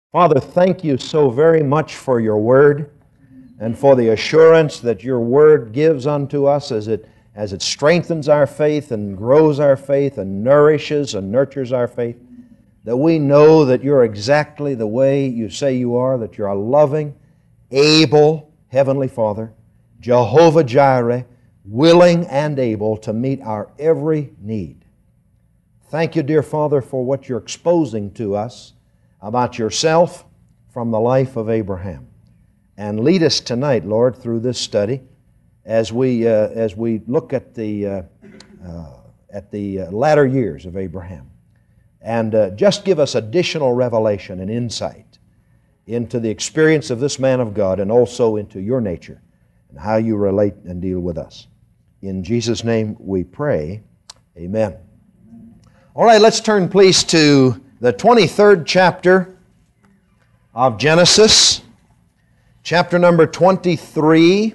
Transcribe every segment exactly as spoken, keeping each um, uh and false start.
Father, thank you so very much for your word and for the assurance that your word gives unto us as it, as it strengthens our faith and grows our faith and nourishes and nurtures our faith, that we know that you're exactly the way you say you are, that you're a loving, able Heavenly Father, Jehovah Jireh, willing and able to meet our every need. Thank you, dear Father, for what you're exposing to us about yourself from the life of Abraham. And lead us tonight, Lord, through this study as we, uh, as we look at the, uh, uh, at the uh, latter years of Abraham. And uh, just give us additional revelation and insight into the experience of this man of God and also into your nature and how you relate and deal with us. In Jesus' name we pray, amen. All right, let's turn please to the twenty-third chapter of Genesis, chapter number twenty-three.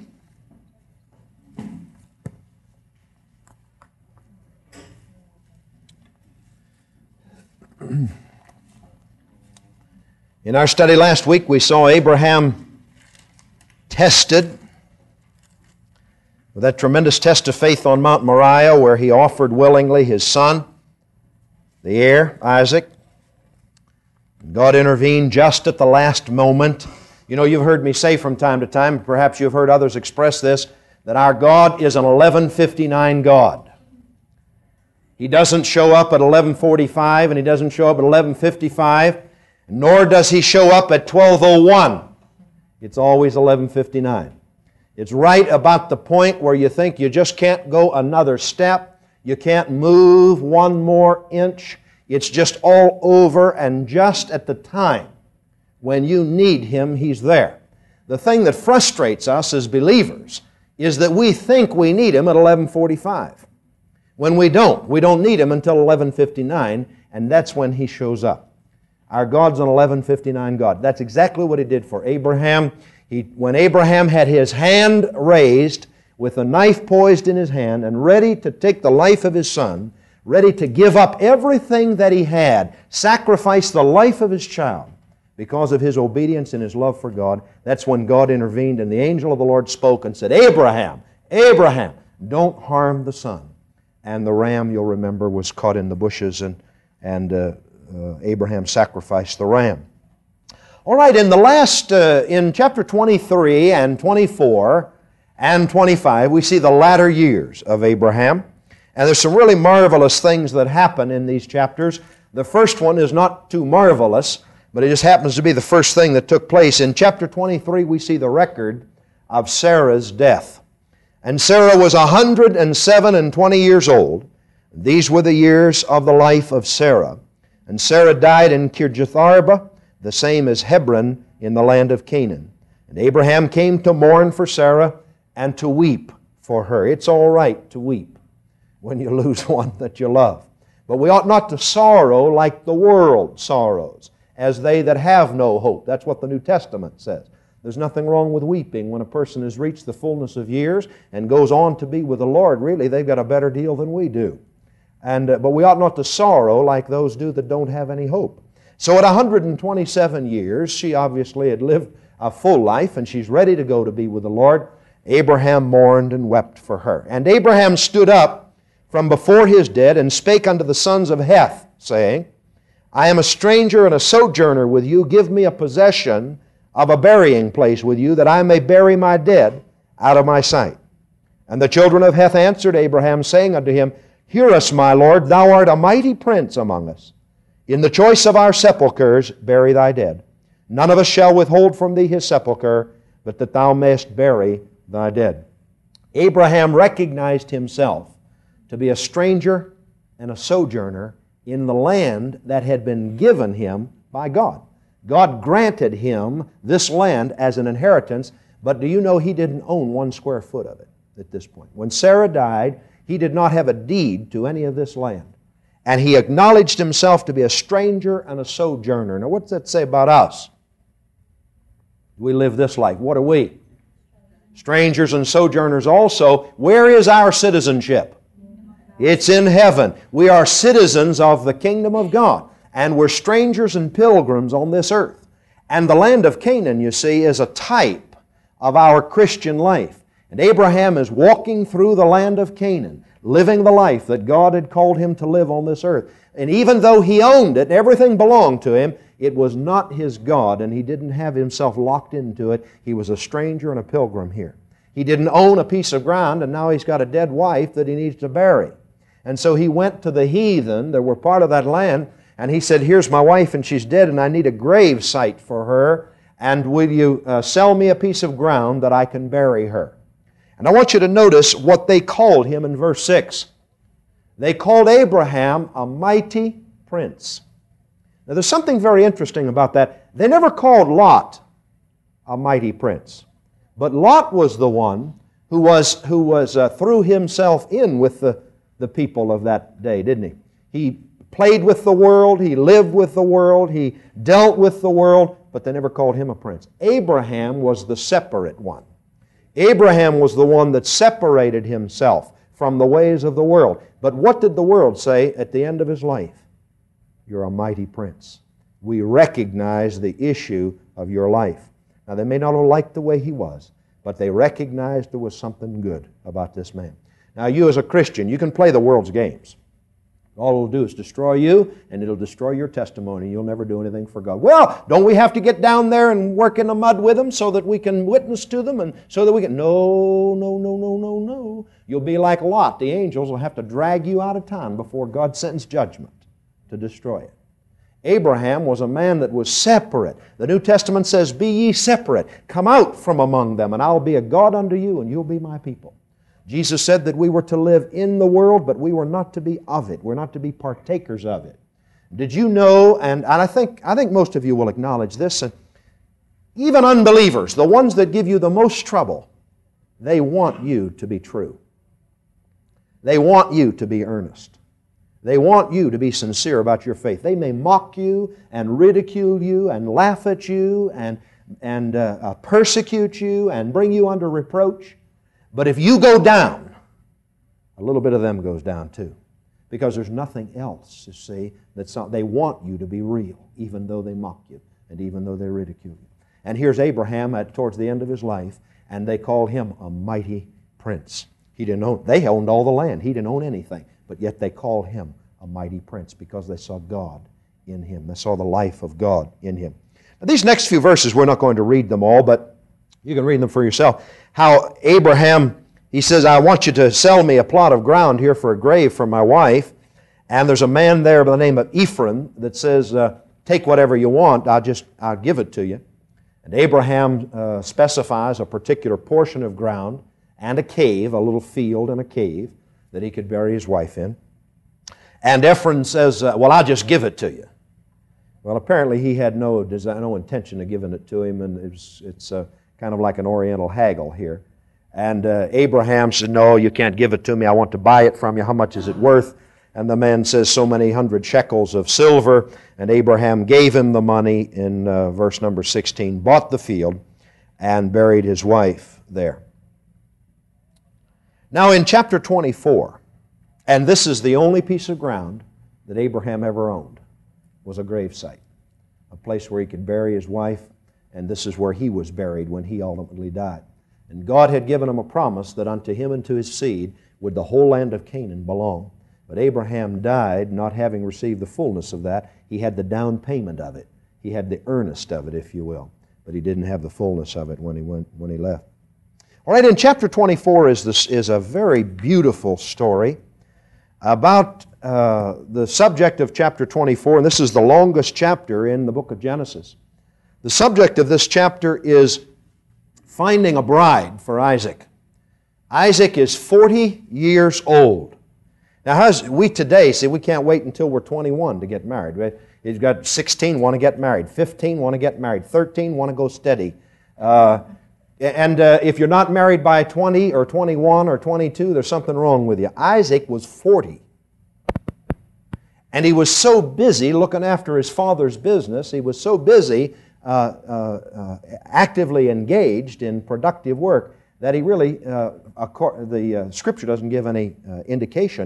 In our study last week, we saw Abraham tested with that tremendous test of faith on Mount Moriah, where he offered willingly his son, the heir, Isaac. God intervened just at the last moment. You know, you've heard me say from time to time, perhaps you've heard others express this, that our God is an eleven fifty-nine God. He doesn't show up at eleven forty-five and He doesn't show up at eleven fifty-five, nor does He show up at twelve oh one. It's always eleven fifty-nine. It's right about the point where you think you just can't go another step. You can't move one more inch. It's just all over, and just at the time when you need Him, He's there. The thing that frustrates us as believers is that we think we need Him at eleven forty-five. When we don't. We don't need Him until eleven fifty-nine, and that's when He shows up. Our God's an eleven fifty-nine God. That's exactly what He did for Abraham. He, when Abraham had his hand raised, with a knife poised in his hand and ready to take the life of his son, ready to give up everything that he had, sacrifice the life of his child because of his obedience and his love for God, that's when God intervened and the angel of the Lord spoke and said, Abraham, Abraham, don't harm the son. And the ram, you'll remember, was caught in the bushes, and, and uh, uh, Abraham sacrificed the ram. All right, in the last, uh, in chapter twenty-three and twenty-four, and twenty-five, we see the latter years of Abraham. And there's some really marvelous things that happen in these chapters. The first one is not too marvelous, but it just happens to be the first thing that took place. In chapter twenty-three, we see the record of Sarah's death. And Sarah was one hundred seven and twenty years old. These were the years of the life of Sarah. And Sarah died in Kirjath-arba, the same as Hebron in the land of Canaan. And Abraham came to mourn for Sarah and to weep for her. It's all right to weep when you lose one that you love. But we ought not to sorrow like the world sorrows, as they that have no hope. That's what the New Testament says. There's nothing wrong with weeping when a person has reached the fullness of years and goes on to be with the Lord. Really, they've got a better deal than we do. And, uh, but we ought not to sorrow like those do that don't have any hope. So at one hundred twenty-seven years, she obviously had lived a full life, and she's ready to go to be with the Lord. Abraham mourned and wept for her. And Abraham stood up from before his dead and spake unto the sons of Heth, saying, I am a stranger and a sojourner with you. Give me a possession of a burying place with you, that I may bury my dead out of my sight. And the children of Heth answered Abraham, saying unto him, Hear us, my Lord, thou art a mighty prince among us. In the choice of our sepulchres bury thy dead. None of us shall withhold from thee his sepulchre, but that thou mayest bury thy dead. Abraham recognized himself to be a stranger and a sojourner in the land that had been given him by God. God granted him this land as an inheritance, but do you know he didn't own one square foot of it at this point? When Sarah died, he did not have a deed to any of this land. And he acknowledged himself to be a stranger and a sojourner. Now what's that say about us? We live this life. What are we? Strangers and sojourners also. Where is our citizenship? It's in heaven. We are citizens of the kingdom of God, and we're strangers and pilgrims on this earth. And the land of Canaan, you see, is a type of our Christian life. And Abraham is walking through the land of Canaan, living the life that God had called him to live on this earth. And even though he owned it, everything belonged to him, it was not his God, and he didn't have himself locked into it. He was a stranger and a pilgrim here. He didn't own a piece of ground, and now he's got a dead wife that he needs to bury. And so he went to the heathen that were part of that land, and he said, here's my wife, and she's dead, and I need a grave site for her, and will you uh, sell me a piece of ground that I can bury her? And I want you to notice what they called him in verse six. They called Abraham a mighty prince. Now there's something very interesting about that. They never called Lot a mighty prince. But Lot was the one who was, who was uh, threw himself in with the, the people of that day, didn't he? He played with the world, he lived with the world, he dealt with the world, but they never called him a prince. Abraham was the separate one. Abraham was the one that separated himself from the ways of the world. But what did the world say at the end of his life? You're a mighty prince. We recognize the issue of your life. Now, they may not have liked the way he was, but they recognized there was something good about this man. Now, you as a Christian, you can play the world's games. All it'll do is destroy you, and it'll destroy your testimony. You'll never do anything for God. Well, don't we have to get down there and work in the mud with them so that we can witness to them and so that we can... No, no, no, no, no, no. You'll be like Lot. The angels will have to drag you out of town before God sends judgment to destroy it. Abraham was a man that was separate. The New Testament says, be ye separate. Come out from among them, and I'll be a God unto you, and you'll be my people. Jesus said that we were to live in the world, but we were not to be of it. We're not to be partakers of it. Did you know, and, and I think I think most of you will acknowledge this, and even unbelievers, the ones that give you the most trouble, they want you to be true. They want you to be earnest. They want you to be sincere about your faith. They may mock you and ridicule you and laugh at you and, and uh, uh, persecute you and bring you under reproach. But if you go down, a little bit of them goes down too. Because there's nothing else, you see, that's not, they want you to be real, even though they mock you and even though they ridicule you. And here's Abraham at towards the end of his life, and they call him a mighty prince. He didn't own, they owned all the land. He didn't own anything. But yet they called him a mighty prince because they saw God in him. They saw the life of God in him. Now, these next few verses, we're not going to read them all, but you can read them for yourself. How Abraham, he says, I want you to sell me a plot of ground here for a grave for my wife. And there's a man there by the name of Ephron that says, uh, take whatever you want, I'll just, I'll give it to you. And Abraham uh, specifies a particular portion of ground and a cave, a little field and a cave that he could bury his wife in. And Ephron says, uh, well, I'll just give it to you. Well, apparently he had no desire, no intention of giving it to him, and it's, it's uh, kind of like an oriental haggle here. And uh, Abraham said, no, you can't give it to me. I want to buy it from you. How much is it worth? And the man says, so many hundred shekels of silver. And Abraham gave him the money in uh, verse number sixteen, bought the field, and buried his wife there. Now in chapter twenty-four, and this is the only piece of ground that Abraham ever owned, was a gravesite, a place where he could bury his wife, and this is where he was buried when he ultimately died. And God had given him a promise that unto him and to his seed would the whole land of Canaan belong. But Abraham died not having received the fullness of that. He had the down payment of it. He had the earnest of it, if you will. But he didn't have the fullness of it when he went, when he left. All right, in chapter twenty-four is, this, is a very beautiful story about uh, the subject of chapter twenty-four, and this is the longest chapter in the book of Genesis. The subject of this chapter is finding a bride for Isaac. Isaac is forty years old. Now, how's, we today, see, we can't wait until we're twenty-one to get married. Right? He's got sixteen, want to get married. fifteen, want to get married. thirteen, want to go steady. Uh, and uh, if you're not married by twenty or twenty-one or twenty-two, there's something wrong with you. Isaac was forty. And he was so busy looking after his father's business, he was so busy uh, uh, uh, actively engaged in productive work that he really, uh, the uh, Scripture doesn't give any uh, indication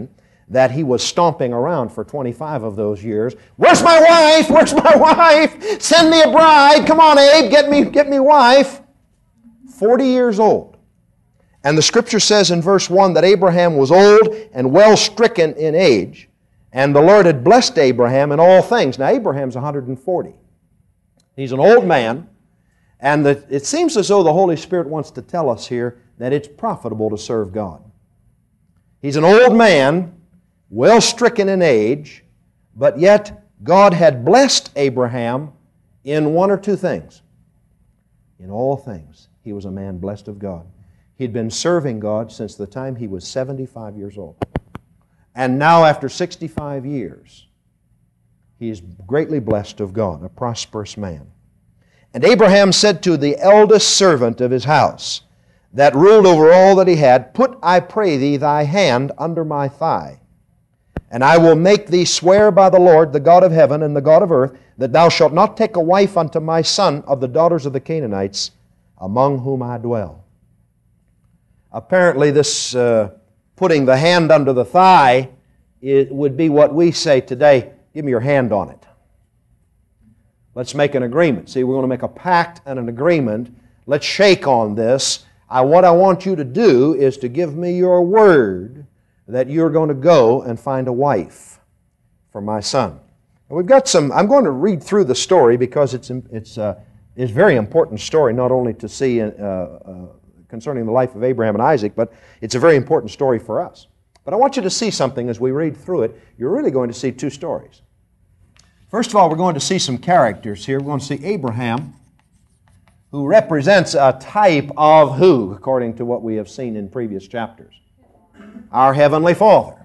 that he was stomping around for twenty-five of those years. Where's my wife? Where's my wife? Send me a bride. Come on, Abe, get me, get me wife. forty years old. And the Scripture says in verse one that Abraham was old and well stricken in age, and the Lord had blessed Abraham in all things. Now, Abraham's one hundred forty. He's an old man, and the, it seems as though the Holy Spirit wants to tell us here that it's profitable to serve God. He's an old man, well stricken in age, but yet God had blessed Abraham in one or two things. In all things, he was a man blessed of God. He'd been serving God since the time he was seventy-five years old. And now, after sixty-five years, he is greatly blessed of God, a prosperous man. And Abraham said to the eldest servant of his house, that ruled over all that he had, Put, I pray thee, thy hand under my thigh, and I will make thee swear by the Lord, the God of heaven and the God of earth, that thou shalt not take a wife unto my son of the daughters of the Canaanites, among whom I dwell. Apparently this uh, putting the hand under the thigh, it would be what we say today, give me your hand on it. Let's make an agreement. See, we're going to make a pact and an agreement. Let's shake on this. I, what I want you to do is to give me your word that you're going to go and find a wife for my son. And we've got some, I'm going to read through the story because it's, it's, uh, it's a very important story, not only to see uh, uh, concerning the life of Abraham and Isaac, but it's a very important story for us. But I want you to see something as we read through it. You're really going to see two stories. First of all, we're going to see some characters here. We're going to see Abraham, who represents a type of who, according to what we have seen in previous chapters? Our Heavenly Father.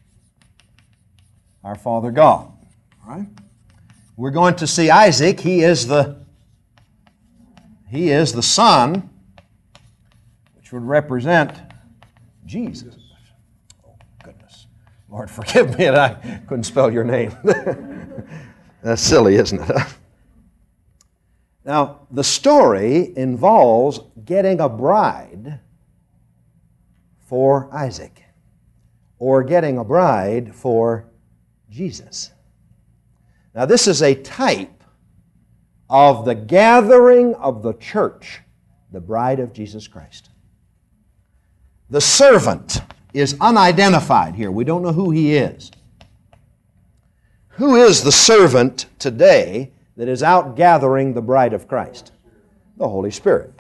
Our Father God. All right? We're going to see Isaac. He is the, he is the son, which would represent Jesus. Oh, goodness. Lord, forgive me that I couldn't spell your name. That's silly, isn't it? Now, the story involves getting a bride for Isaac, or getting a bride for Jesus. Now, this is a type of the gathering of the church, the bride of Jesus Christ. The servant is unidentified here. We don't know who he is. Who is the servant today that is out gathering the bride of Christ? The Holy Spirit.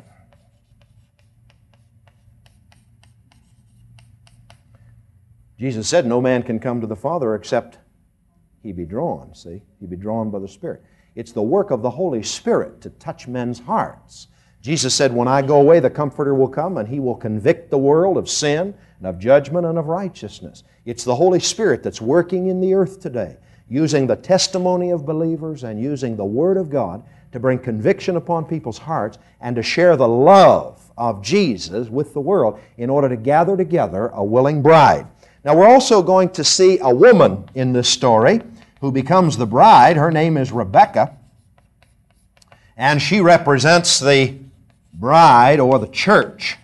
Jesus said, no man can come to the Father except he be drawn, see? He be drawn by the Spirit. It's the work of the Holy Spirit to touch men's hearts. Jesus said, when I go away, the Comforter will come, and He will convict the world of sin and of judgment and of righteousness. It's the Holy Spirit that's working in the earth today, using the testimony of believers and using the Word of God to bring conviction upon people's hearts and to share the love of Jesus with the world in order to gather together a willing bride. Now, we're also going to see a woman in this story who becomes the bride. Her name is Rebekah, and she represents the bride or the church.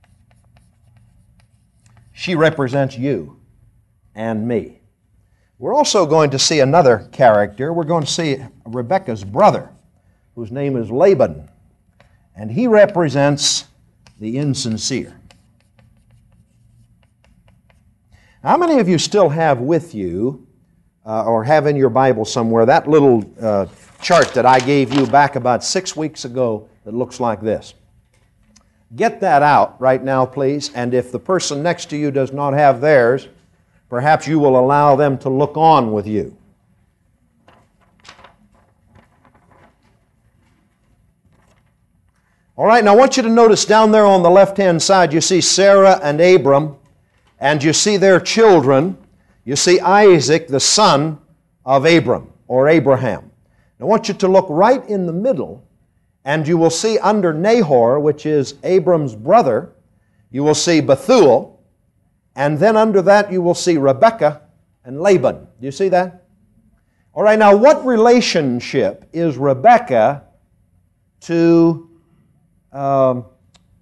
She represents you and me. We're also going to see another character. We're going to see Rebekah's brother, whose name is Laban, and he represents the insincere. How many of you still have with you, uh, or have in your Bible somewhere, that little uh, chart that I gave you back about six weeks ago that looks like this? Get that out right now, please, and if the person next to you does not have theirs, perhaps you will allow them to look on with you. All right, now I want you to notice down there on the left-hand side, you see Sarah and Abram, and you see their children. You see Isaac, the son of Abram, or Abraham. Now I want you to look right in the middle, and you will see under Nahor, which is Abram's brother, you will see Bethuel, and then under that you will see Rebekah and Laban. Do you see that? All right, now what relationship is Rebekah to um,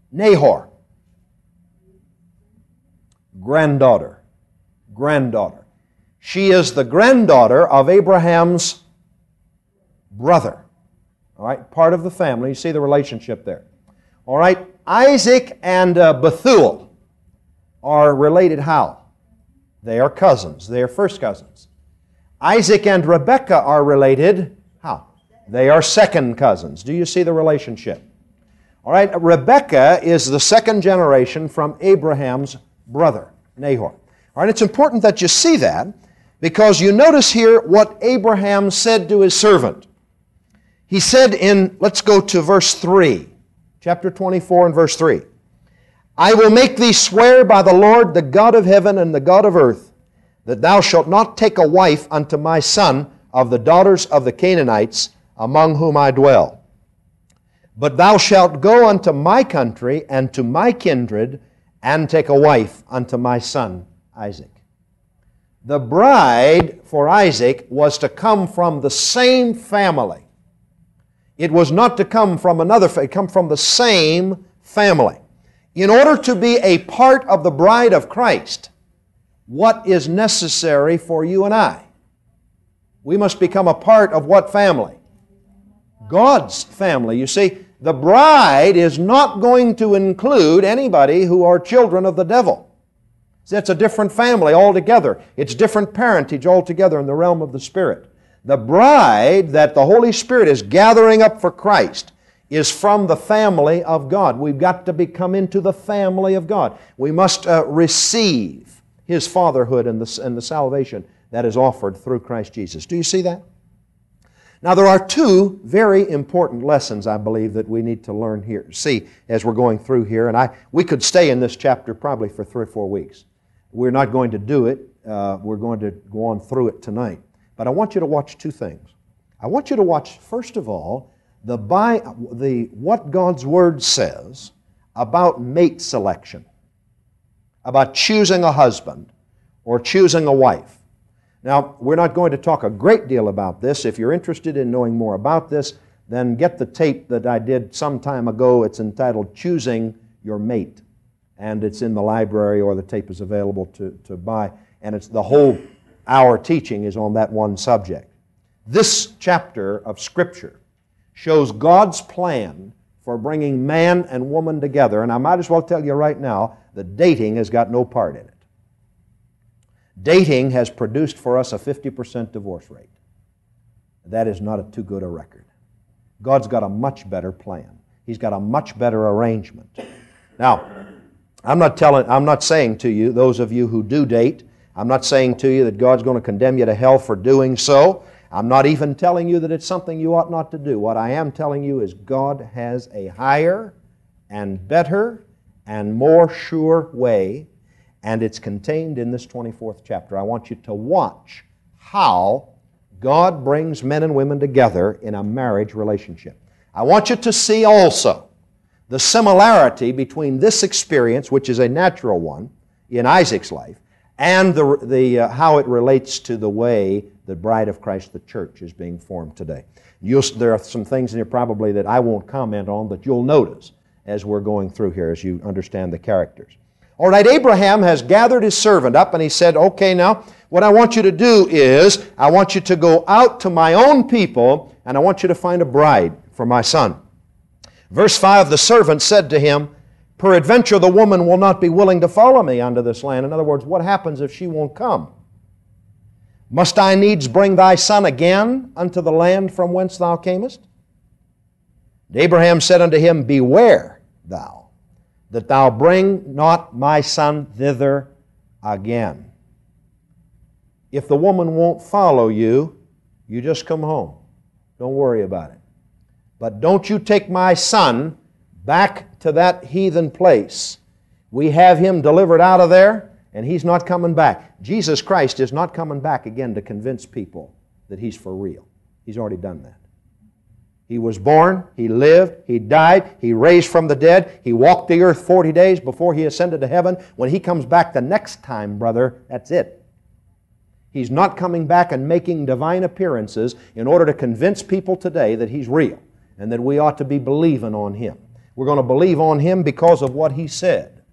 Nahor? Granddaughter. Granddaughter. She is the granddaughter of Abraham's brother. All right, part of the family. You see the relationship there. All right, Isaac and uh, Bethuel are related how? They are cousins. They are first cousins. Isaac and Rebekah are related how? They are second cousins. Do you see the relationship? All right, Rebekah is the second generation from Abraham's brother, Nahor. All right, it's important that you see that because you notice here what Abraham said to his servant. He said in, let's go to verse three, chapter twenty-four and verse three. I will make thee swear by the Lord, the God of heaven and the God of earth, that thou shalt not take a wife unto my son of the daughters of the Canaanites, among whom I dwell. But thou shalt go unto my country and to my kindred, and take a wife unto my son Isaac. The bride for Isaac was to come from the same family. It was not to come from another, it come from the same family. In order to be a part of the bride of Christ, what is necessary for you and I? We must become a part of what family? God's family. You see, the bride is not going to include anybody who are children of the devil. See, it's a different family altogether. It's different parentage altogether in the realm of the Spirit. The bride that the Holy Spirit is gathering up for Christ is from the family of God. We've got to become into the family of God. We must uh, receive His fatherhood and the, and the salvation that is offered through Christ Jesus. Do you see that? Now there are two very important lessons, I believe, that we need to learn here, see, as we're going through here. And I, we could stay in this chapter probably for three or four weeks. We're not going to do it. Uh, we're going to go on through it tonight. But I want you to watch two things. I want you to watch, first of all, the, by, the what God's Word says about mate selection, about choosing a husband or choosing a wife. Now, we're not going to talk a great deal about this. If you're interested in knowing more about this, then get the tape that I did some time ago. It's entitled Choosing Your Mate. And it's in the library, or the tape is available to, to buy. And it's the whole hour teaching is on that one subject. This chapter of Scripture shows God's plan for bringing man and woman together. And I might as well tell you right now that dating has got no part in it. Dating has produced for us a fifty percent divorce rate. That is not a too good a record. God's got a much better plan. He's got a much better arrangement. Now, I'm not telling, I'm not saying to you, those of you who do date, I'm not saying to you that God's going to condemn you to hell for doing so. I'm not even telling you that it's something you ought not to do. What I am telling you is God has a higher and better and more sure way, and it's contained in this twenty-fourth chapter. I want you to watch how God brings men and women together in a marriage relationship. I want you to see also the similarity between this experience, which is a natural one in Isaac's life, and the, the, uh, how it relates to the way the bride of Christ, the church, is being formed today. You'll, there are some things in here probably that I won't comment on, but you'll notice as we're going through here, as you understand the characters. All right, Abraham has gathered his servant up and he said, okay, now, what I want you to do is, I want you to go out to my own people and I want you to find a bride for my son. Verse five, the servant said to him, peradventure the woman will not be willing to follow me unto this land. In other words, what happens if she won't come? Must I needs bring thy son again unto the land from whence thou camest? And Abraham said unto him, beware thou, that thou bring not my son thither again. If the woman won't follow you, you just come home. Don't worry about it. But don't you take my son back to that heathen place. We have him delivered out of there, and he's not coming back. Jesus Christ is not coming back again to convince people that he's for real. He's already done that. He was born, he lived, he died, he raised from the dead, he walked the earth forty days before he ascended to heaven. When he comes back the next time, brother, that's it. He's not coming back and making divine appearances in order to convince people today that he's real and that we ought to be believing on him. We're going to believe on him because of what he said.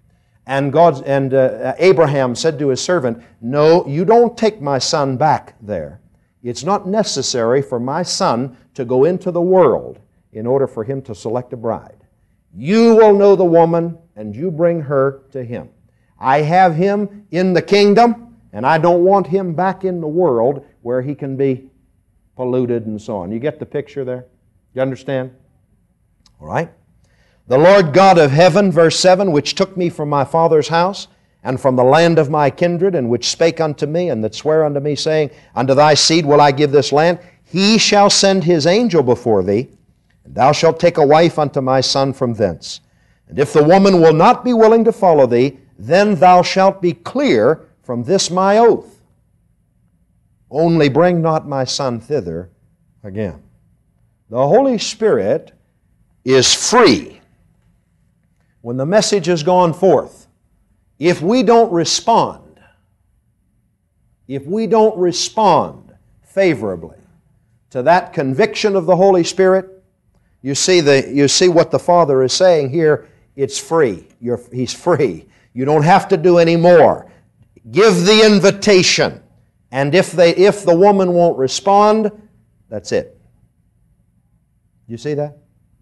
And God and uh, Abraham said to his servant, "No, you don't take my son back there. It's not necessary for my son to go into the world in order for him to select a bride. You will know the woman, and you bring her to him. I have him in the kingdom, and I don't want him back in the world where he can be polluted and so on." You get the picture there? You understand? All right. "The Lord God of heaven," verse seven, "which took me from my father's house, and from the land of my kindred, and which spake unto me, and that sware unto me, saying, Unto thy seed will I give this land, He shall send His angel before thee, and thou shalt take a wife unto my son from thence. And if the woman will not be willing to follow thee, then thou shalt be clear from this my oath. Only bring not my son thither again." The Holy Spirit is free when the message has gone forth. If we don't respond, if we don't respond favorably to that conviction of the Holy Spirit, you see the you see what the Father is saying here. It's free. You're, he's free. You don't have to do any more. Give the invitation, and if they if the woman won't respond, that's it. You see that?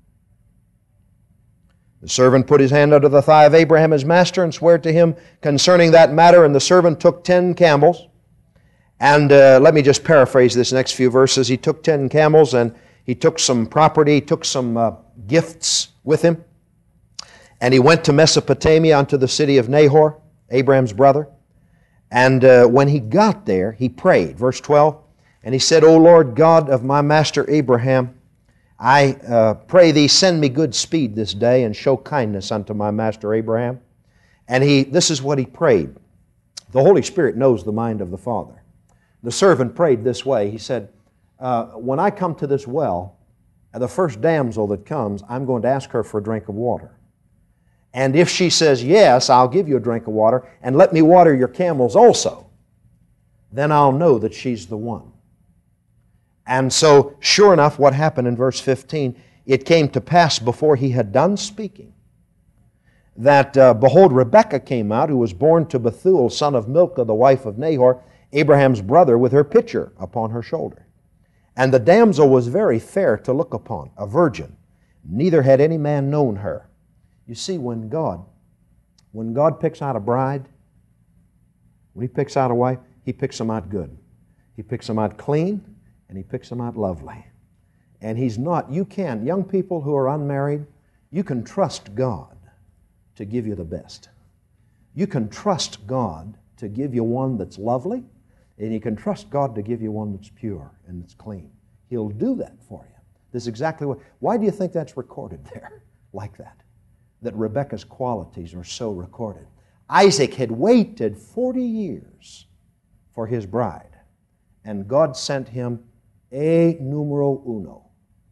The servant put his hand under the thigh of Abraham his master and swore to him concerning that matter, and the servant took ten camels. And uh, let me just paraphrase this next few verses. He took ten camels, and he took some property, he took some uh, gifts with him. And he went to Mesopotamia unto the city of Nahor, Abraham's brother. And uh, when he got there, he prayed. Verse twelve, "And he said, O Lord God of my master Abraham, I uh, pray thee, send me good speed this day, and show kindness unto my master Abraham." And he, this is what he prayed. The Holy Spirit knows the mind of the Father. The servant prayed this way. He said, uh, when I come to this well, the first damsel that comes, I'm going to ask her for a drink of water. And if she says, yes, I'll give you a drink of water, and let me water your camels also, then I'll know that she's the one. And so, sure enough, what happened in verse fifteen, it came to pass before he had done speaking, that, uh, behold, Rebekah came out, who was born to Bethuel, son of Milcah, the wife of Nahor, Abraham's brother, with her pitcher upon her shoulder. And the damsel was very fair to look upon, a virgin. Neither had any man known her. You see, when God, when God picks out a bride, when He picks out a wife, He picks them out good. He picks them out clean, and He picks them out lovely. And He's not, you can, young people who are unmarried, you can trust God to give you the best. You can trust God to give you one that's lovely, and you can trust God to give you one that's pure and that's clean. He'll do that for you. This is exactly what, why do you think that's recorded there like that? That Rebekah's qualities are so recorded. Isaac had waited forty years for his bride, and God sent him a numero uno,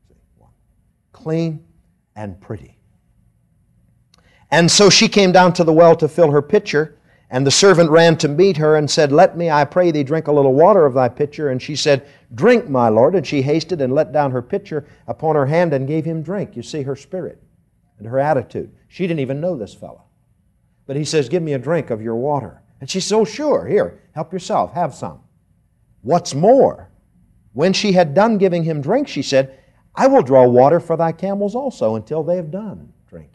clean and pretty. And so she came down to the well to fill her pitcher, and the servant ran to meet her and said, Let me, I pray thee, drink a little water of thy pitcher. And she said, Drink, my lord. And she hasted and let down her pitcher upon her hand and gave him drink. You see her spirit and her attitude. She didn't even know this fellow. But he says, Give me a drink of your water. And she said, Oh, sure, here, help yourself, have some. What's more, when she had done giving him drink, she said, I will draw water for thy camels also until they have done drinking.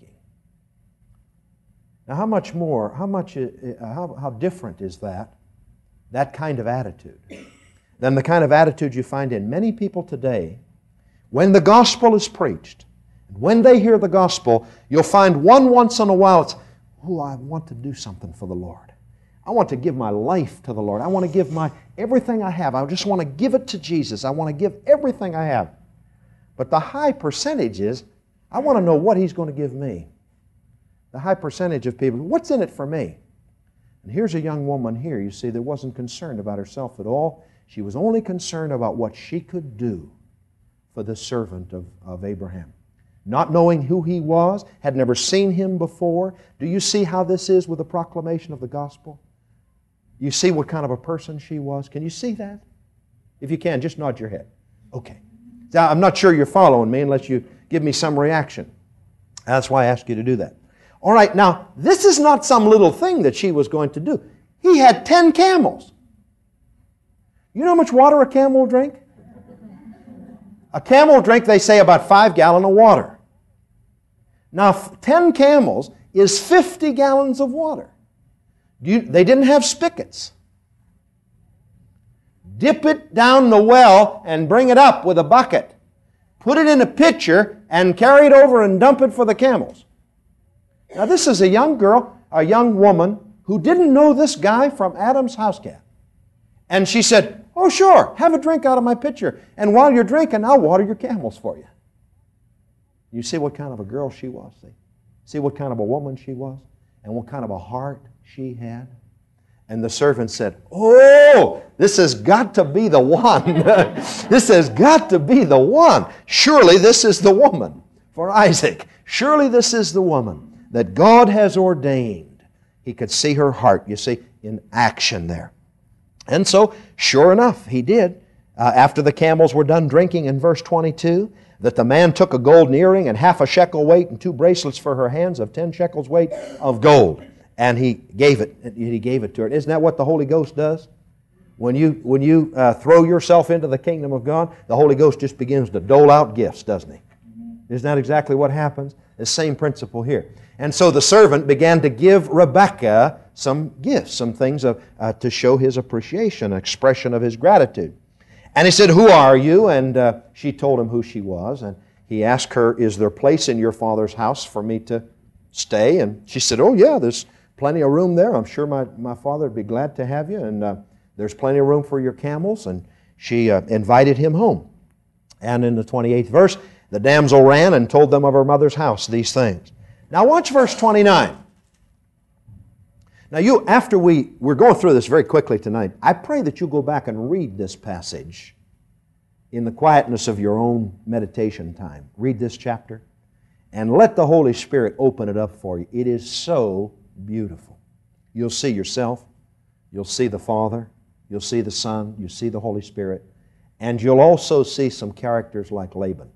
Now, how much more, how much, uh, how, how different is that, that kind of attitude, than the kind of attitude you find in many people today when the gospel is preached? And when they hear the gospel, you'll find one once in a while, it's, oh, I want to do something for the Lord. I want to give my life to the Lord. I want to give my everything I have. I just want to give it to Jesus. I want to give everything I have. But the high percentage is, I want to know what He's going to give me. The high percentage of people, what's in it for me? And here's a young woman here, you see, that wasn't concerned about herself at all. She was only concerned about what she could do for the servant of, of Abraham. Not knowing who he was, had never seen him before. Do you see how this is with the proclamation of the gospel? You see what kind of a person she was? Can you see that? If you can, just nod your head. Okay. Now, I'm not sure you're following me unless you give me some reaction. That's why I ask you to do that. All right, now, this is not some little thing that she was going to do. He had ten camels. You know how much water a camel will drink? A camel will drink, they say, about five gallons of water. Now, ten camels is fifty gallons of water. You, they didn't have spigots. Dip it down the well and bring it up with a bucket. Put it in a pitcher and carry it over and dump it for the camels. Now, this is a young girl, a young woman, who didn't know this guy from Adam's house cat. And she said, oh, sure, have a drink out of my pitcher. And while you're drinking, I'll water your camels for you. You see what kind of a girl she was? See? See what kind of a woman she was? And what kind of a heart she had? And the servant said, oh, this has got to be the one. This has got to be the one. Surely this is the woman for Isaac. Surely this is the woman that God has ordained. He could see her heart, you see, in action there. And so, sure enough, he did. Uh, after the camels were done drinking in verse twenty-two, that the man took a golden earring and half a shekel weight and two bracelets for her hands of ten shekels weight of gold. And he gave it, he gave it to her. Isn't that what the Holy Ghost does? When you, when you uh, throw yourself into the kingdom of God, the Holy Ghost just begins to dole out gifts, doesn't he? Isn't that exactly what happens? The same principle here. And so the servant began to give Rebekah some gifts, some things of, uh, to show his appreciation, an expression of his gratitude. And he said, who are you? And uh, she told him who she was. And he asked her, is there place in your father's house for me to stay? And she said, oh yeah, there's plenty of room there. I'm sure my, my father would be glad to have you. And uh, there's plenty of room for your camels. And she uh, invited him home. And in the twenty-eighth verse, the damsel ran and told them of her mother's house these things. Now watch verse twenty-nine. Now you, after we, we're going through this very quickly tonight, I pray that you'll go back and read this passage in the quietness of your own meditation time. Read this chapter and let the Holy Spirit open it up for you. It is so beautiful. You'll see yourself, you'll see the Father, you'll see the Son, you'll see the Holy Spirit, and you'll also see some characters like Laban.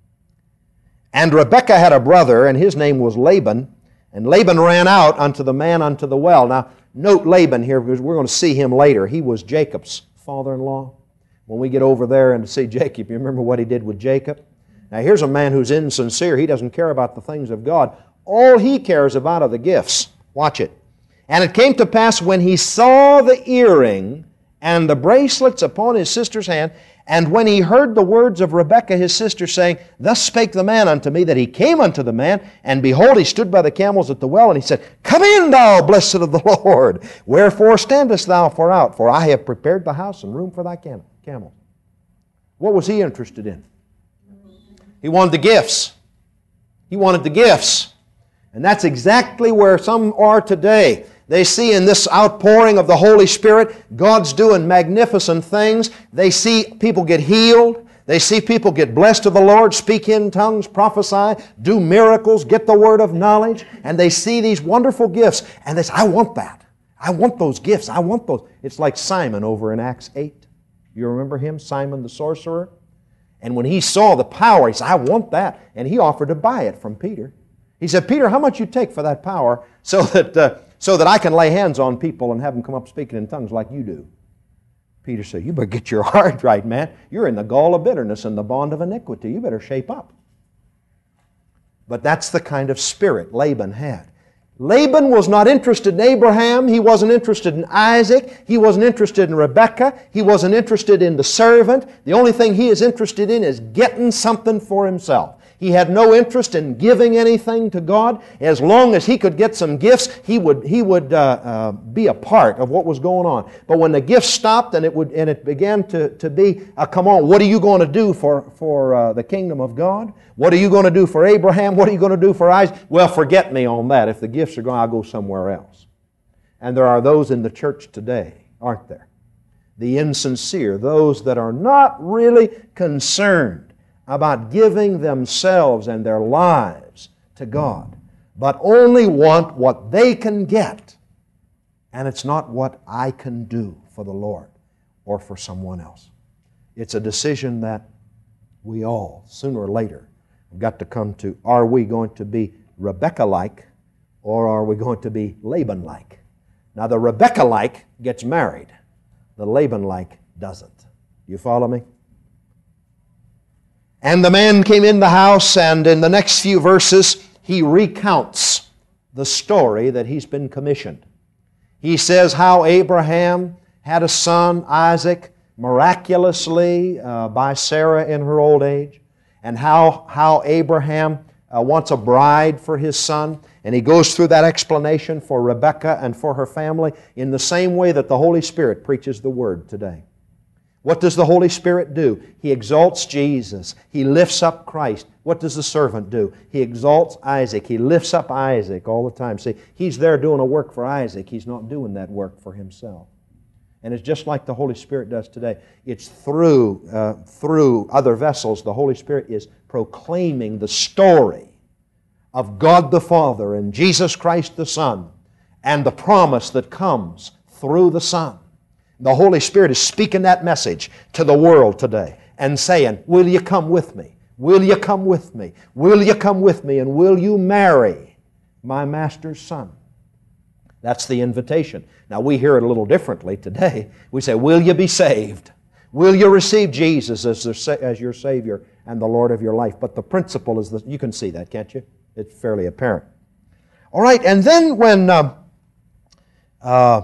And Rebekah had a brother, and his name was Laban, and Laban ran out unto the man unto the well. Now, note Laban here, because we're going to see him later. He was Jacob's father-in-law. When we get over there and see Jacob, you remember what he did with Jacob? Now, here's a man who's insincere. He doesn't care about the things of God. All he cares about are the gifts. Watch it. And it came to pass when he saw the earring and the bracelets upon his sister's hand, and when he heard the words of Rebekah his sister, saying, thus spake the man unto me, that he came unto the man, and behold, he stood by the camels at the well, and he said, come in, thou blessed of the Lord. Wherefore standest thou for out? For I have prepared the house and room for thy camels. What was he interested in? He wanted the gifts. He wanted the gifts. And that's exactly where some are today. They see in this outpouring of the Holy Spirit, God's doing magnificent things. They see people get healed. They see people get blessed of the Lord, speak in tongues, prophesy, do miracles, get the word of knowledge. And they see these wonderful gifts. And they say, I want that. I want those gifts. I want those. It's like Simon over in Acts eight. You remember him, Simon the sorcerer? And when he saw the power, he said, I want that. And he offered to buy it from Peter. He said, Peter, how much you take for that power so that... Uh, so that I can lay hands on people and have them come up speaking in tongues like you do? Peter said, you better get your heart right, man. You're in the gall of bitterness and the bond of iniquity. You better shape up. But that's the kind of spirit Laban had. Laban was not interested in Abraham. He wasn't interested in Isaac. He wasn't interested in Rebekah. He wasn't interested in the servant. The only thing he is interested in is getting something for himself. He had no interest in giving anything to God. As long as he could get some gifts, he would, he would uh, uh, be a part of what was going on. But when the gifts stopped and it, would, and it began to, to be, uh, come on, what are you going to do for, for uh, the kingdom of God? What are you going to do for Abraham? What are you going to do for Isaac? Well, forget me on that. If the gifts are gone, I'll go somewhere else. And there are those in the church today, aren't there? The insincere, those that are not really concerned about giving themselves and their lives to God, but only want what they can get, and it's not what I can do for the Lord or for someone else. It's a decision that we all, sooner or later, have got to come to. Are we going to be Rebekah-like, or are we going to be Laban-like? Now the Rebekah-like gets married. The Laban-like doesn't. You follow me? And the man came in the house, and in the next few verses, he recounts the story that he's been commissioned. He says how Abraham had a son, Isaac, miraculously uh, by Sarah in her old age, and how, how Abraham uh, wants a bride for his son. And he goes through that explanation for Rebekah and for her family in the same way that the Holy Spirit preaches the Word today. What does the Holy Spirit do? He exalts Jesus. He lifts up Christ. What does the servant do? He exalts Isaac. He lifts up Isaac all the time. See, he's there doing a work for Isaac. He's not doing that work for himself. And it's just like the Holy Spirit does today. It's through, uh, through other vessels, the Holy Spirit is proclaiming the story of God the Father and Jesus Christ the Son and the promise that comes through the Son. The Holy Spirit is speaking that message to the world today and saying, will you come with me? Will you come with me? Will you come with me? And will you marry my master's son? That's the invitation. Now we hear it a little differently today. We say, will you be saved? Will you receive Jesus as, the, as your Savior and the Lord of your life? But the principle is that you can see that, can't you? It's fairly apparent. All right, and then when uh, uh,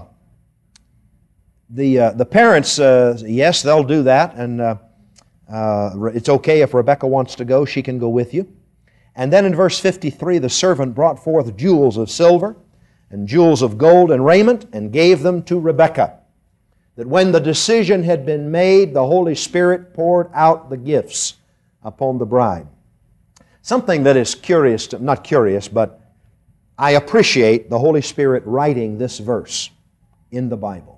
the uh, the parents, uh, yes, they'll do that, and uh, uh, it's okay if Rebekah wants to go, she can go with you. And then in verse fifty-three, the servant brought forth jewels of silver and jewels of gold and raiment and gave them to Rebekah. That when the decision had been made, the Holy Spirit poured out the gifts upon the bride. Something that is curious, to, not curious, but I appreciate the Holy Spirit writing this verse in the Bible.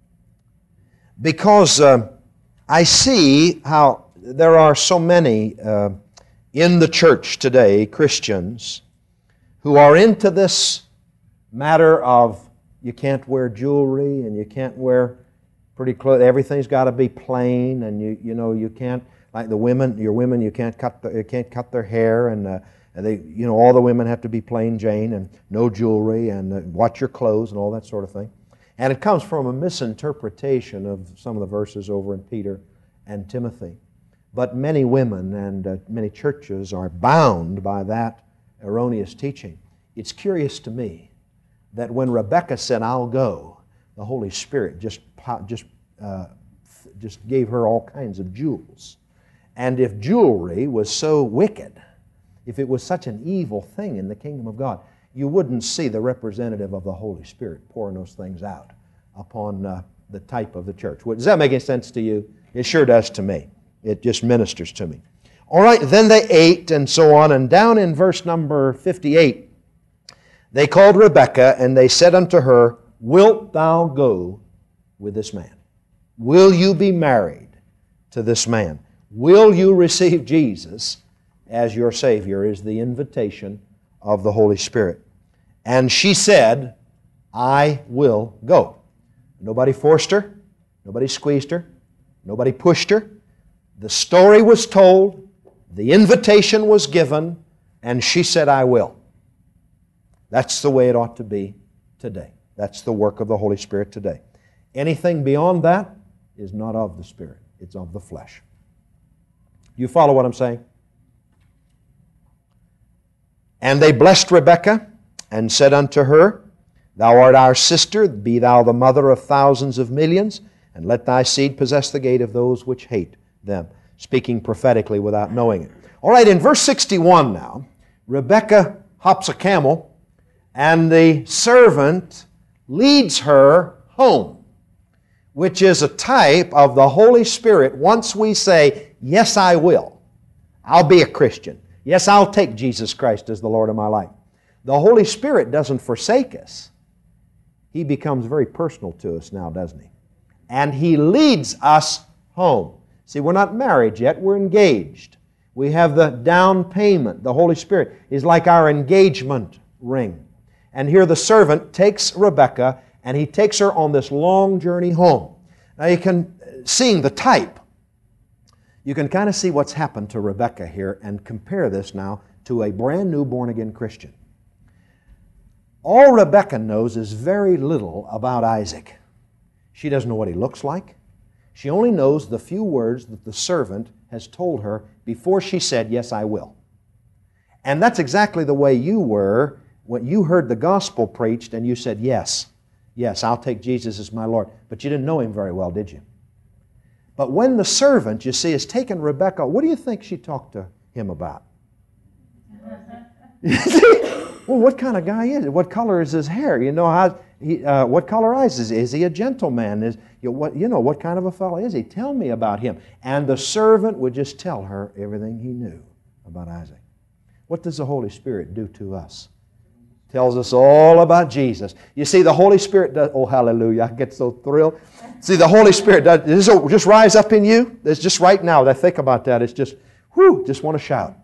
Because uh, I see how there are so many uh, in the church today, Christians, who are into this matter of you can't wear jewelry and you can't wear pretty clothes. Everything's got to be plain, and you you know you can't, like the women, your women, you can't cut the, you can't cut their hair, and uh, they you know all the women have to be plain Jane and no jewelry, and uh, watch your clothes and all that sort of thing. And it comes from a misinterpretation of some of the verses over in Peter and Timothy. But many women and uh, many churches are bound by that erroneous teaching. It's curious to me that when Rebekah said, "I'll go," the Holy Spirit just just uh, just gave her all kinds of jewels. And if jewelry was so wicked, if it was such an evil thing in the kingdom of God, you wouldn't see the representative of the Holy Spirit pouring those things out upon uh, the type of the church. Does that make any sense to you? It sure does to me. It just ministers to me. All right, then they ate and so on, and down in verse number fifty-eight, they called Rebekah, and they said unto her, "Wilt thou go with this man? Will you be married to this man? Will you receive Jesus as your Savior?" is the invitation of the Holy Spirit. And she said, "I will go." Nobody forced her. Nobody squeezed her. Nobody pushed her. The story was told. The invitation was given. And she said, "I will." That's the way it ought to be today. That's the work of the Holy Spirit today. Anything beyond that is not of the Spirit. It's of the flesh. You follow what I'm saying? And they blessed Rebekah and said unto her, "Thou art our sister, be thou the mother of thousands of millions, and let thy seed possess the gate of those which hate them." Speaking prophetically without knowing it. All right, in verse sixty-one now, Rebekah hops a camel, and the servant leads her home, which is a type of the Holy Spirit. Once we say, "Yes, I will. I'll be a Christian. Yes, I'll take Jesus Christ as the Lord of my life." The Holy Spirit doesn't forsake us. He becomes very personal to us now, doesn't He? And He leads us home. See, we're not married yet. We're engaged. We have the down payment. The Holy Spirit is like our engagement ring. And here the servant takes Rebekah, and he takes her on this long journey home. Now you can, seeing the type, you can kind of see what's happened to Rebekah here and compare this now to a brand new born-again Christian. All Rebekah knows is very little about Isaac. She doesn't know what he looks like. She only knows the few words that the servant has told her before she said, "Yes, I will." And that's exactly the way you were when you heard the gospel preached and you said, "Yes, yes, I'll take Jesus as my Lord." But you didn't know Him very well, did you? But when the servant, you see, has taken Rebekah, what do you think she talked to him about? Well, what kind of guy is it? What color is his hair? You know, how he, uh, what color eyes is he? Is he a gentleman? Is you know, what you know? What kind of a fellow is he? Tell me about him. And the servant would just tell her everything he knew about Isaac. What does the Holy Spirit do to us? Tells us all about Jesus. You see, the Holy Spirit does. Oh, hallelujah! I get so thrilled. See, the Holy Spirit does. Does it just rise up in you? It's just right now that I think about that. It's just, whew! Just want to shout.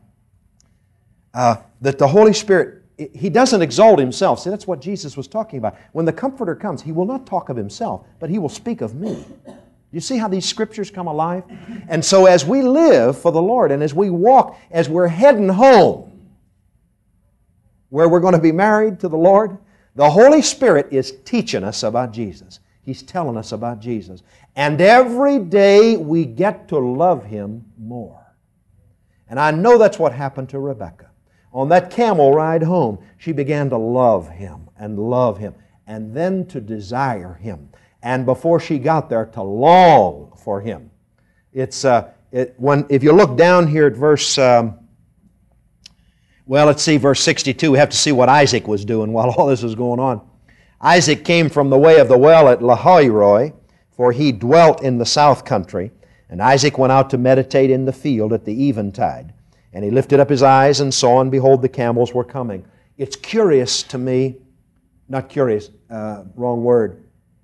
Uh, that the Holy Spirit. He doesn't exalt Himself. See, that's what Jesus was talking about. When the Comforter comes, He will not talk of Himself, but He will speak of me. You see how these Scriptures come alive? And so as we live for the Lord, and as we walk, as we're heading home, where we're going to be married to the Lord, the Holy Spirit is teaching us about Jesus. He's telling us about Jesus. And every day we get to love Him more. And I know that's what happened to Rebekah. On that camel ride home, she began to love Him and love Him, and then to desire Him. And before she got there, to long for Him. It's uh, it, when if you look down here at verse, um, well, let's see, verse sixty-two. We have to see what Isaac was doing while all this was going on. Isaac came from the way of the well at Lahairoi, for he dwelt in the south country. And Isaac went out to meditate in the field at the eventide. And he lifted up his eyes and saw, and behold, the camels were coming. It's curious to me, not curious, uh, wrong word.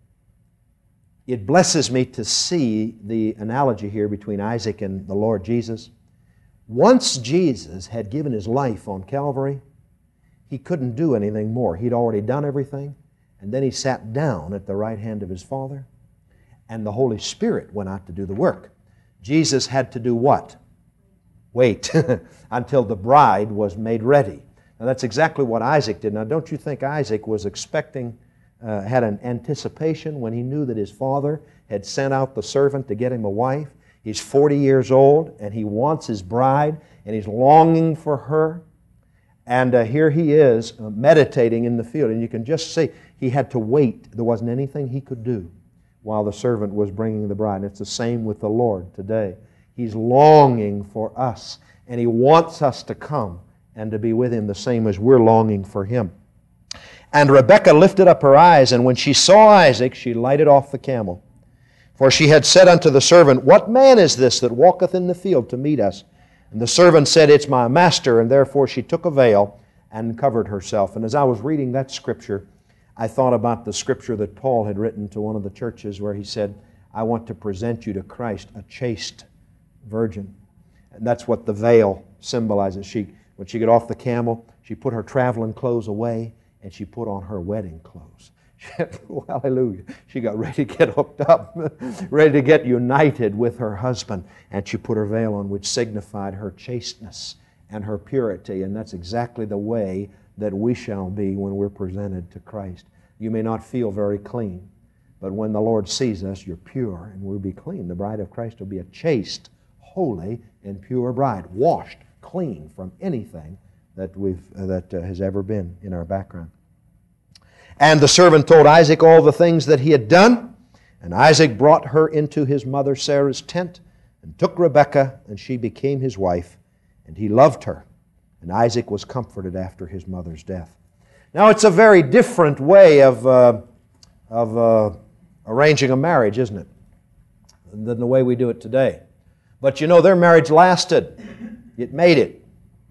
It blesses me to see the analogy here between Isaac and the Lord Jesus. Once Jesus had given His life on Calvary, He couldn't do anything more. He'd already done everything. And then He sat down at the right hand of His Father, and the Holy Spirit went out to do the work. Jesus had to do what? Wait until the bride was made ready. Now that's exactly what Isaac did. Now don't you think Isaac was expecting, uh, had an anticipation when he knew that his father had sent out the servant to get him a wife? He's forty years old and he wants his bride and he's longing for her. And uh, here he is uh, meditating in the field. And you can just see he had to wait. There wasn't anything he could do while the servant was bringing the bride. And it's the same with the Lord today. He's longing for us, and He wants us to come and to be with Him the same as we're longing for Him. And Rebekah lifted up her eyes, and when she saw Isaac, she lighted off the camel. For she had said unto the servant, "What man is this that walketh in the field to meet us?" And the servant said, "It's my master," and therefore she took a veil and covered herself. And as I was reading that scripture, I thought about the scripture that Paul had written to one of the churches where he said, "I want to present you to Christ, a chaste virgin." And that's what the veil symbolizes. She, when she got off the camel, she put her traveling clothes away and she put on her wedding clothes. Oh, hallelujah. She got ready to get hooked up, ready to get united with her husband. And she put her veil on, which signified her chasteness and her purity. And that's exactly the way that we shall be when we're presented to Christ. You may not feel very clean, but when the Lord sees us, you're pure and we'll be clean. The bride of Christ will be a chaste, holy, and pure bride, washed clean from anything that we've uh, that uh, has ever been in our background. And the servant told Isaac all the things that he had done, and Isaac brought her into his mother Sarah's tent, and took Rebekah, and she became his wife, and he loved her. And Isaac was comforted after his mother's death. Now it's a very different way of uh, of uh, arranging a marriage, isn't it, than the way we do it today. But you know, their marriage lasted. It made it.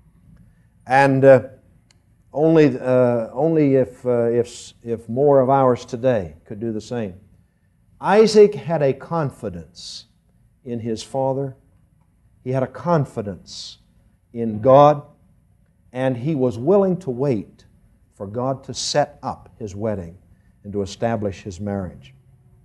And uh, only uh, only if, uh, if, if more of ours today could do the same. Isaac had a confidence in his father. He had a confidence in God. And he was willing to wait for God to set up his wedding and to establish his marriage.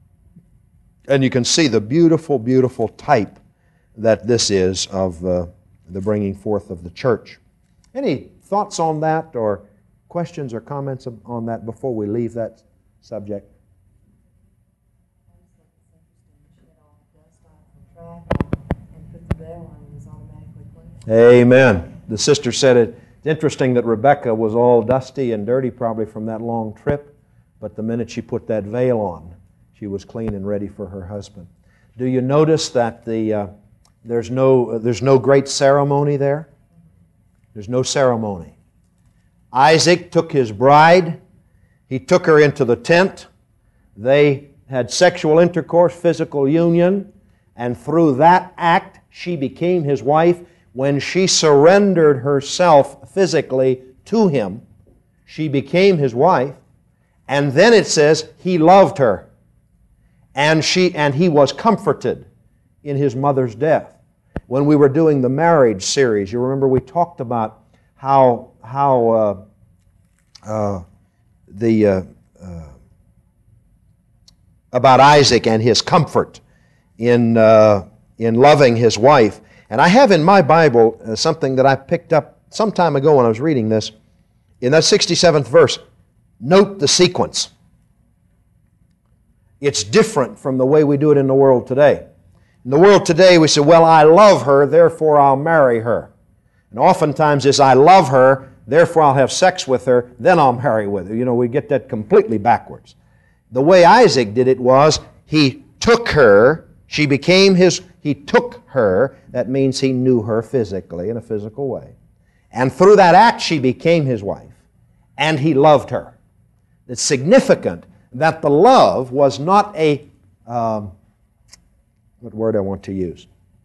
And you can see the beautiful, beautiful type that this is of uh, the bringing forth of the church. Any thoughts on that, or Questions or comments on that before we leave that subject? Amen. The sister said it, it's interesting that Rebecca was all dusty and dirty probably from that long trip, but the minute she put that veil on, she was clean and ready for her husband. Do you notice that the uh, there's no uh, there's no great ceremony there? There's no ceremony. Isaac took his bride. He took her into the tent. They had sexual intercourse, physical union, and through that act, she became his wife. When she surrendered herself physically to him, she became his wife. And then it says he loved her, and she and he was comforted in his mother's death. When we were doing the marriage series, you remember we talked about how how uh, uh, the uh, uh, about Isaac and his comfort in uh, in loving his wife. And I have in my Bible uh, something that I picked up some time ago when I was reading this. In that sixty-seventh verse, note the sequence. It's different from the way we do it in the world today. In the world today, we say, well, I love her, therefore I'll marry her. And oftentimes it's, I love her, therefore I'll have sex with her, then I'll marry with her. You know, we get that completely backwards. The way Isaac did it was, he took her, she became his, he took her, that means he knew her physically, in a physical way. And through that act, she became his wife, and he loved her. It's significant that the love was not a, um, what word I want to use?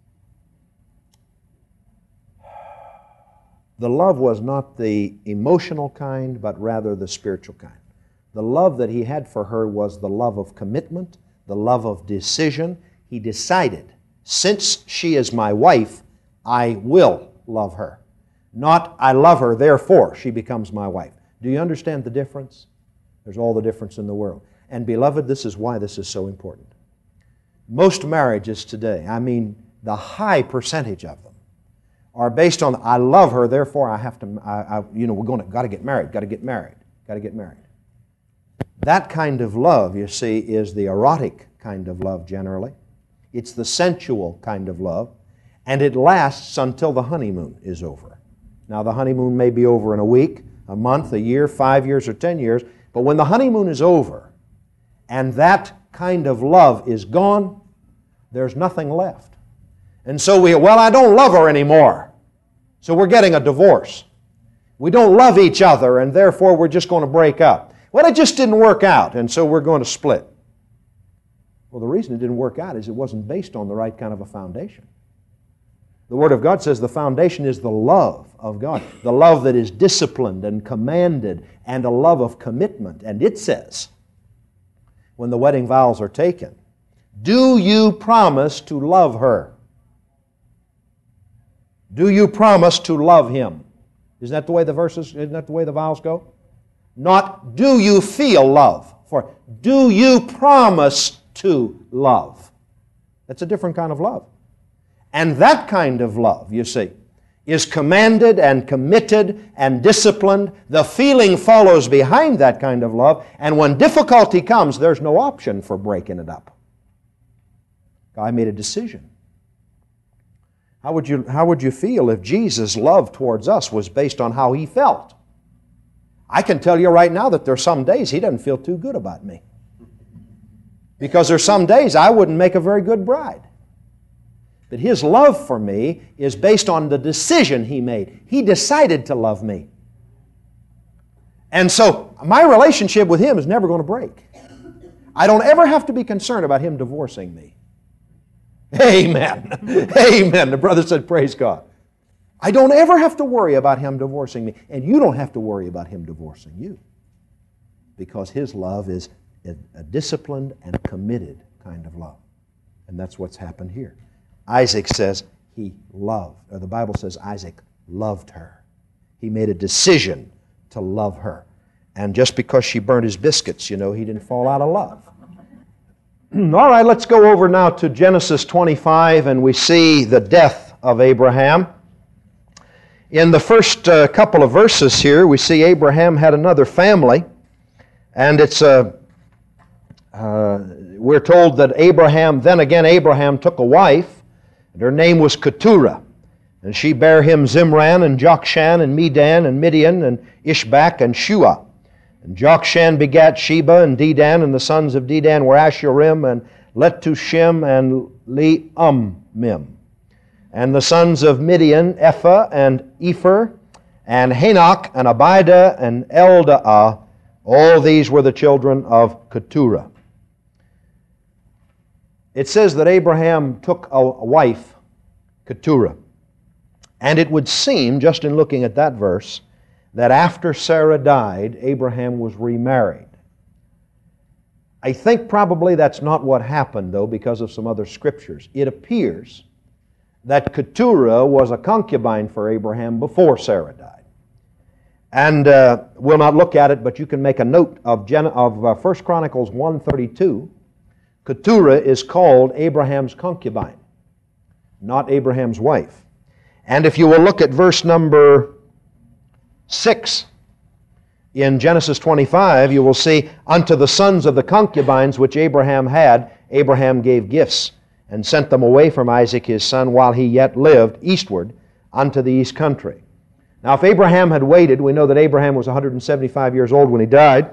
The love was not the emotional kind, but rather the spiritual kind. The love that he had for her was the love of commitment, the love of decision. He decided, since she is my wife, I will love her. Not, I love her, therefore she becomes my wife. Do you understand the difference? There's all the difference in the world. And beloved, this is why this is so important. Most marriages today, I mean the high percentage of them, are based on, I love her, therefore I have to, I, I, you know, we're going to, got to get married, got to get married, got to get married. That kind of love, you see, is the erotic kind of love generally. It's the sensual kind of love, and it lasts until the honeymoon is over. Now, the honeymoon may be over in a week, a month, a year, five years, or ten years, but when the honeymoon is over and that kind of love is gone, there's nothing left. And so we, well, I don't love her anymore, so we're getting a divorce. We don't love each other, and therefore we're just going to break up. Well, it just didn't work out, and so we're going to split. Well, the reason it didn't work out is it wasn't based on the right kind of a foundation. The Word of God says the foundation is the love of God, the love that is disciplined and commanded, and a love of commitment. And it says, when the wedding vows are taken, do you promise to love her? Do you promise to love him? Isn't that the way the verses, isn't that the way the vows go? Not, do you feel love? For, do you promise to love? That's a different kind of love. And that kind of love, you see, is commanded and committed and disciplined. The feeling follows behind that kind of love, and when difficulty comes, there's no option for breaking it up. I made a decision. How would you, how would you feel if Jesus' love towards us was based on how He felt? I can tell you right now that there are some days He doesn't feel too good about me. Because there are some days I wouldn't make a very good bride. But His love for me is based on the decision He made. He decided to love me. And so my relationship with Him is never going to break. I don't ever have to be concerned about Him divorcing me. Amen. Amen. The brother said, praise God. I don't ever have to worry about Him divorcing me. And you don't have to worry about Him divorcing you. Because His love is a disciplined and committed kind of love. And that's what's happened here. Isaac says he loved, or the Bible says Isaac loved her. He made a decision to love her. And just because she burned his biscuits, you know, he didn't fall out of love. All right, let's go over now to Genesis twenty-five, and we see the death of Abraham. In the first uh, couple of verses here, we see Abraham had another family, and it's a, uh, we're told that Abraham, then again Abraham took a wife, and her name was Keturah, and she bare him Zimran, and Jokshan, and Medan, and Midian, and Ishbak, and Shua. And Jokshan begat Sheba, and Dedan, and the sons of Dedan were Ashurim, and Letushim, and Leummim. And the sons of Midian, Ephah, and Epher, and Hanok, and Abidah, and Eldaah. All these were the children of Keturah. It says that Abraham took a wife, Keturah. And it would seem, just in looking at that verse, that after Sarah died, Abraham was remarried. I think probably that's not what happened, though, because of some other scriptures. It appears that Keturah was a concubine for Abraham before Sarah died. And uh, we'll not look at it, but you can make a note of, Gen- of uh, First Chronicles one thirty-two. Keturah is called Abraham's concubine, not Abraham's wife. And if you will look at verse number six in Genesis twenty-five, you will see, unto the sons of the concubines which Abraham had, Abraham gave gifts, and sent them away from Isaac his son while he yet lived eastward unto the east country. Now if Abraham had waited, we know that Abraham was one hundred seventy-five years old when he died,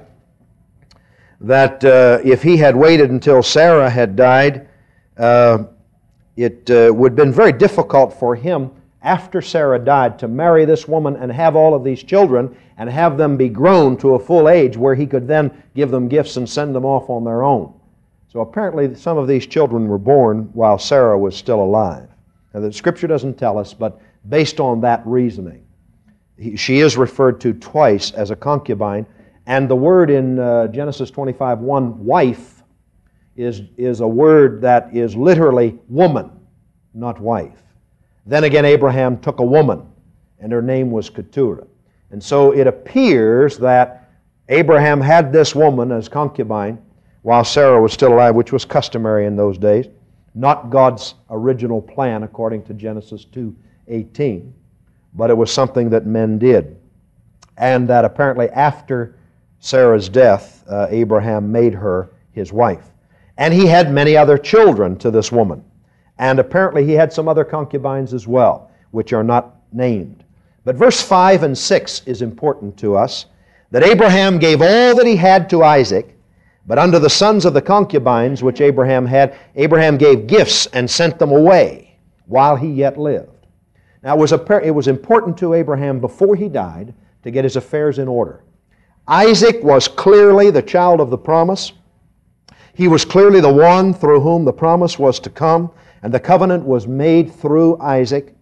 that uh, if he had waited until Sarah had died, uh, it uh, would have been very difficult for him after Sarah died to marry this woman and have all of these children and have them be grown to a full age where he could then give them gifts and send them off on their own. So apparently some of these children were born while Sarah was still alive. Now the Scripture doesn't tell us, but based on that reasoning, he, she is referred to twice as a concubine, and the word in uh, Genesis twenty-five one, wife, is, is a word that is literally woman, not wife. Then again, Abraham took a woman, and her name was Keturah. And so it appears that Abraham had this woman as concubine while Sarah was still alive, which was customary in those days, not God's original plan according to Genesis two eighteen, but it was something that men did. And that apparently after Sarah's death, uh, Abraham made her his wife. And he had many other children to this woman. And apparently he had some other concubines as well, which are not named. But verse five and six is important to us, that Abraham gave all that he had to Isaac, but unto the sons of the concubines which Abraham had, Abraham gave gifts and sent them away while he yet lived. Now it was, a, it was important to Abraham before he died to get his affairs in order. Isaac was clearly the child of the promise. He was clearly the one through whom the promise was to come. And the covenant was made through Isaac.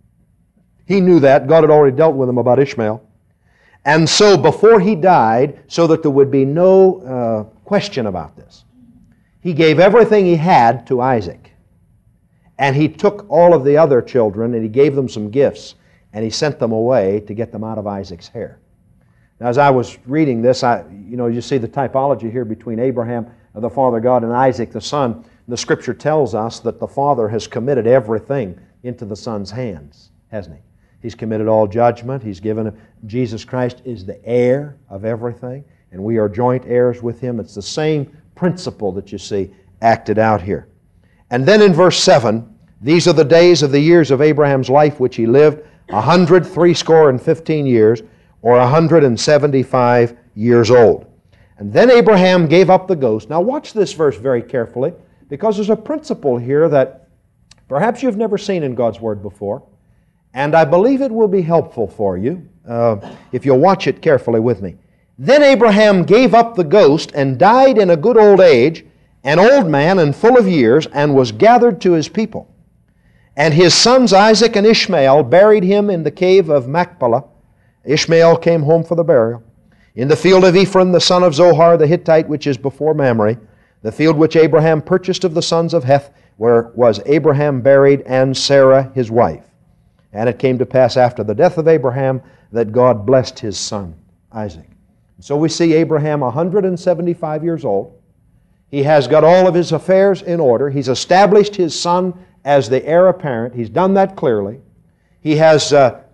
He knew that. God had already dealt with him about Ishmael. And so before he died, so that there would be no uh, question about this, he gave everything he had to Isaac. And he took all of the other children and he gave them some gifts and he sent them away to get them out of Isaac's hair. Now as I was reading this, I, you know, you see the typology here between Abraham, the father God, and Isaac the son. The Scripture tells us that the Father has committed everything into the Son's hands, hasn't He? He's committed all judgment. He's given, Jesus Christ is the heir of everything, and we are joint heirs with Him. It's the same principle that you see acted out here. And then in verse seven, these are the days of the years of Abraham's life which he lived, a hundred threescore and fifteen years, or a hundred and seventy-five years old. And then Abraham gave up the ghost. Now watch this verse very carefully, because there's a principle here that perhaps you've never seen in God's Word before, and I believe it will be helpful for you uh, if you'll watch it carefully with me. Then Abraham gave up the ghost and died in a good old age, an old man and full of years, and was gathered to his people. And his sons Isaac and Ishmael buried him in the cave of Machpelah. Ishmael came home for the burial. In the field of Ephron, the son of Zohar the Hittite, which is before Mamre, the field which Abraham purchased of the sons of Heth, where was Abraham buried, and Sarah his wife. And it came to pass after the death of Abraham that God blessed his son Isaac. And so we see Abraham one hundred seventy-five years old. He has got all of his affairs in order. He's established his son as the heir apparent. He's done that clearly. He has uh,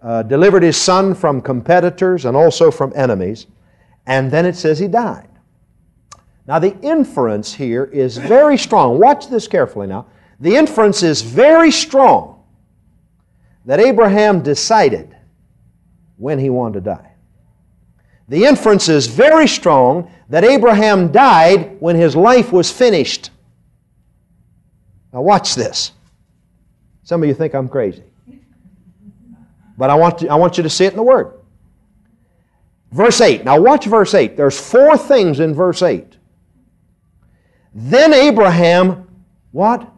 uh, delivered his son from competitors and also from enemies. And then it says he died. Now the inference here is very strong. Watch this carefully now. The inference is very strong that Abraham decided when he wanted to die. The inference is very strong that Abraham died when his life was finished. Now watch this. Some of you think I'm crazy. But I want, to, I want you to see it in the Word. Verse eight. Now watch verse eight. There's four things in verse eight. Then Abraham, what?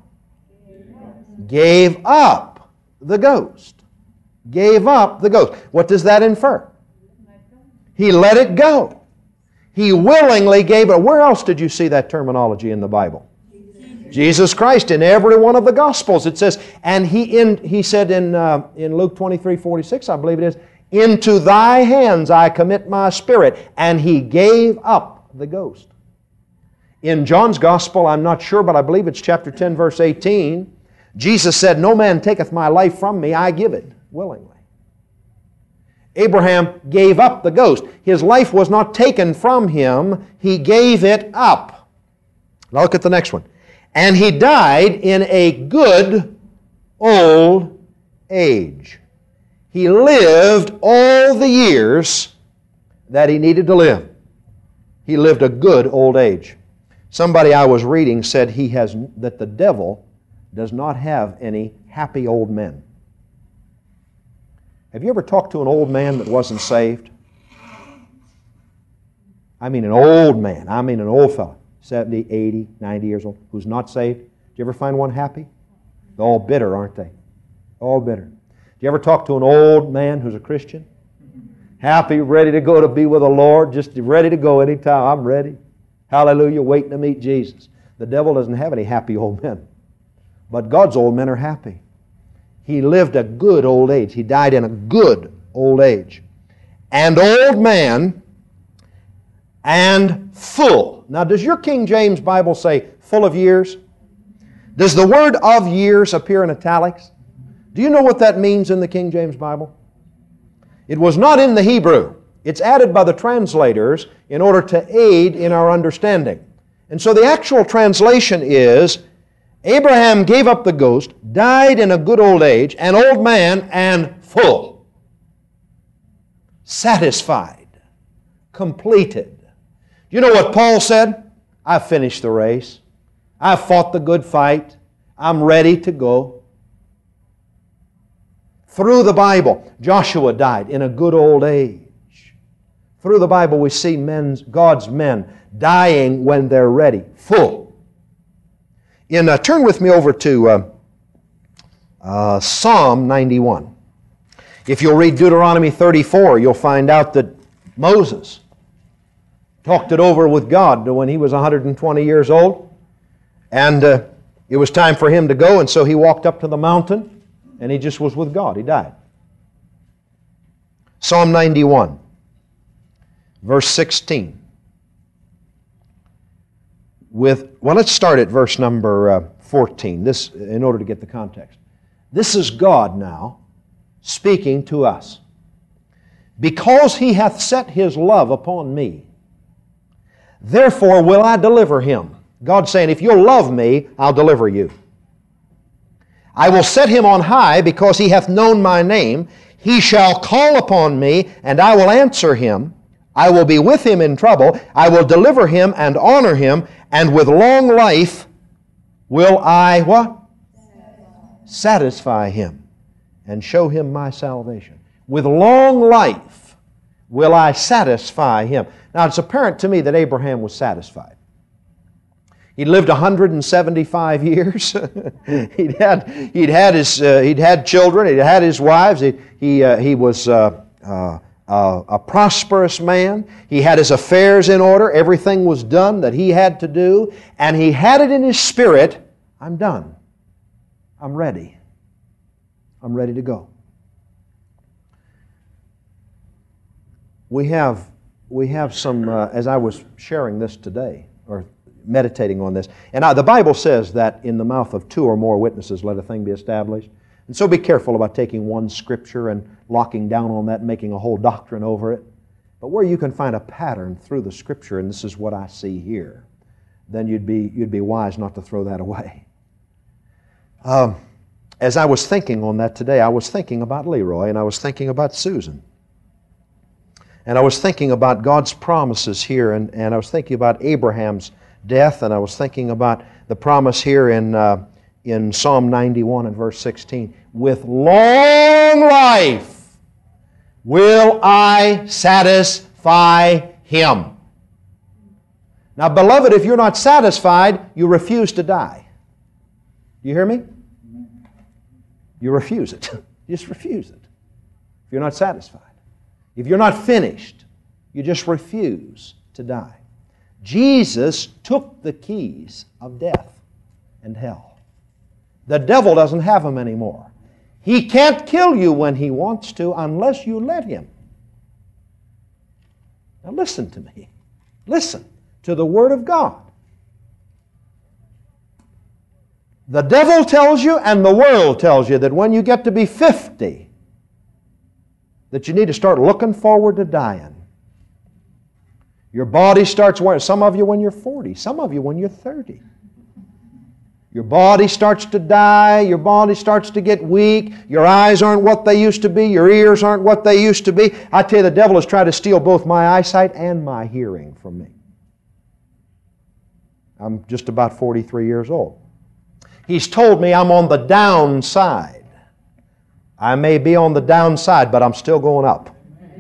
Gave up the ghost. Gave up the ghost. What does that infer? He let it go. He willingly gave it. Where else did you see that terminology in the Bible? Jesus Christ. In every one of the Gospels it says, and he in, he said in, uh, in Luke twenty-three forty-six, I believe it is, into thy hands I commit my spirit. And he gave up the ghost. In John's Gospel, I'm not sure, but I believe it's chapter ten, verse eighteen, Jesus said, no man taketh my life from me, I give it willingly. Abraham gave up the ghost. His life was not taken from him, he gave it up. Now look at the next one. And he died in a good old age. He lived all the years that he needed to live. He lived a good old age. Somebody I was reading said he has that the devil does not have any happy old men. Have you ever talked to an old man that wasn't saved? I mean an old man. I mean an old fellow, seventy, eighty, ninety years old, who's not saved. Did you ever find one happy? They're all bitter, aren't they? All bitter. Did you ever talk to an old man who's a Christian? Happy, ready to go to be with the Lord, just ready to go anytime. I'm ready. Hallelujah, waiting to meet Jesus. The devil doesn't have any happy old men. But God's old men are happy. He lived a good old age. He died in a good old age. And old man and full. Now, does your King James Bible say full of years? Does the word of years appear in italics? Do you know what that means in the King James Bible? It was not in the Hebrew. It's added by the translators in order to aid in our understanding. And so the actual translation is, Abraham gave up the ghost, died in a good old age, an old man and full. Satisfied. Completed. You know what Paul said? I've finished the race. I've fought the good fight. I'm ready to go. Through the Bible, Joshua died in a good old age. Through the Bible, we see men's, God's men dying when they're ready, full. In, uh, turn with me over to uh, uh, Psalm ninety-one. If you'll read Deuteronomy thirty-four, you'll find out that Moses talked it over with God when he was one hundred twenty years old. And uh, it was time for him to go, and so he walked up to the mountain, and he just was with God. He died. Psalm ninety-one, verse sixteen. With, well, let's start at verse number uh, fourteen, this, in order to get the context. This is God now speaking to us. Because he hath set his love upon me, therefore will I deliver him. God's saying, if you'll love me, I'll deliver you. I will set him on high because he hath known my name. He shall call upon me, and I will answer him. I will be with him in trouble. I will deliver him and honor him, and with long life will I, what? Satisfy him and show him my salvation. With long life will I satisfy him. Now, it's apparent to me that Abraham was satisfied. He lived one hundred seventy-five years. he'd had he'd had his uh, he'd had children. He'd had his wives. He he uh, he was uh, uh, uh, a prosperous man. He had his affairs in order. Everything was done that he had to do, and he had it in his spirit. I'm done. I'm ready. I'm ready to go. We have we have some. Uh, as I was sharing this today, or meditating on this. And I, the Bible says that in the mouth of two or more witnesses let a thing be established. And so be careful about taking one Scripture and locking down on that and making a whole doctrine over it. But where you can find a pattern through the Scripture, and this is what I see here, then you'd be, you'd be wise not to throw that away. Um, as I was thinking on that today, I was thinking about Leroy, and I was thinking about Susan. And I was thinking about God's promises here, and, and I was thinking about Abraham's death, and I was thinking about the promise here in, uh, in Psalm ninety-one and verse sixteen. With long life will I satisfy him. Now, beloved, if you're not satisfied, you refuse to die. Do you hear me? You refuse it. You just refuse it. If you're not satisfied. If you're not finished, you just refuse to die. Jesus took the keys of death and hell. The devil doesn't have them anymore. He can't kill you when he wants to unless you let him. Now listen to me. Listen to the Word of God. The devil tells you and the world tells you that when you get to be fifty, that you need to start looking forward to dying. Your body starts wearing, some of you when you're forty, some of you when you're thirty. Your body starts to die, your body starts to get weak, your eyes aren't what they used to be, your ears aren't what they used to be. I tell you, the devil has tried to steal both my eyesight and my hearing from me. I'm just about forty-three years old. He's told me I'm on the downside. I may be on the downside, but I'm still going up.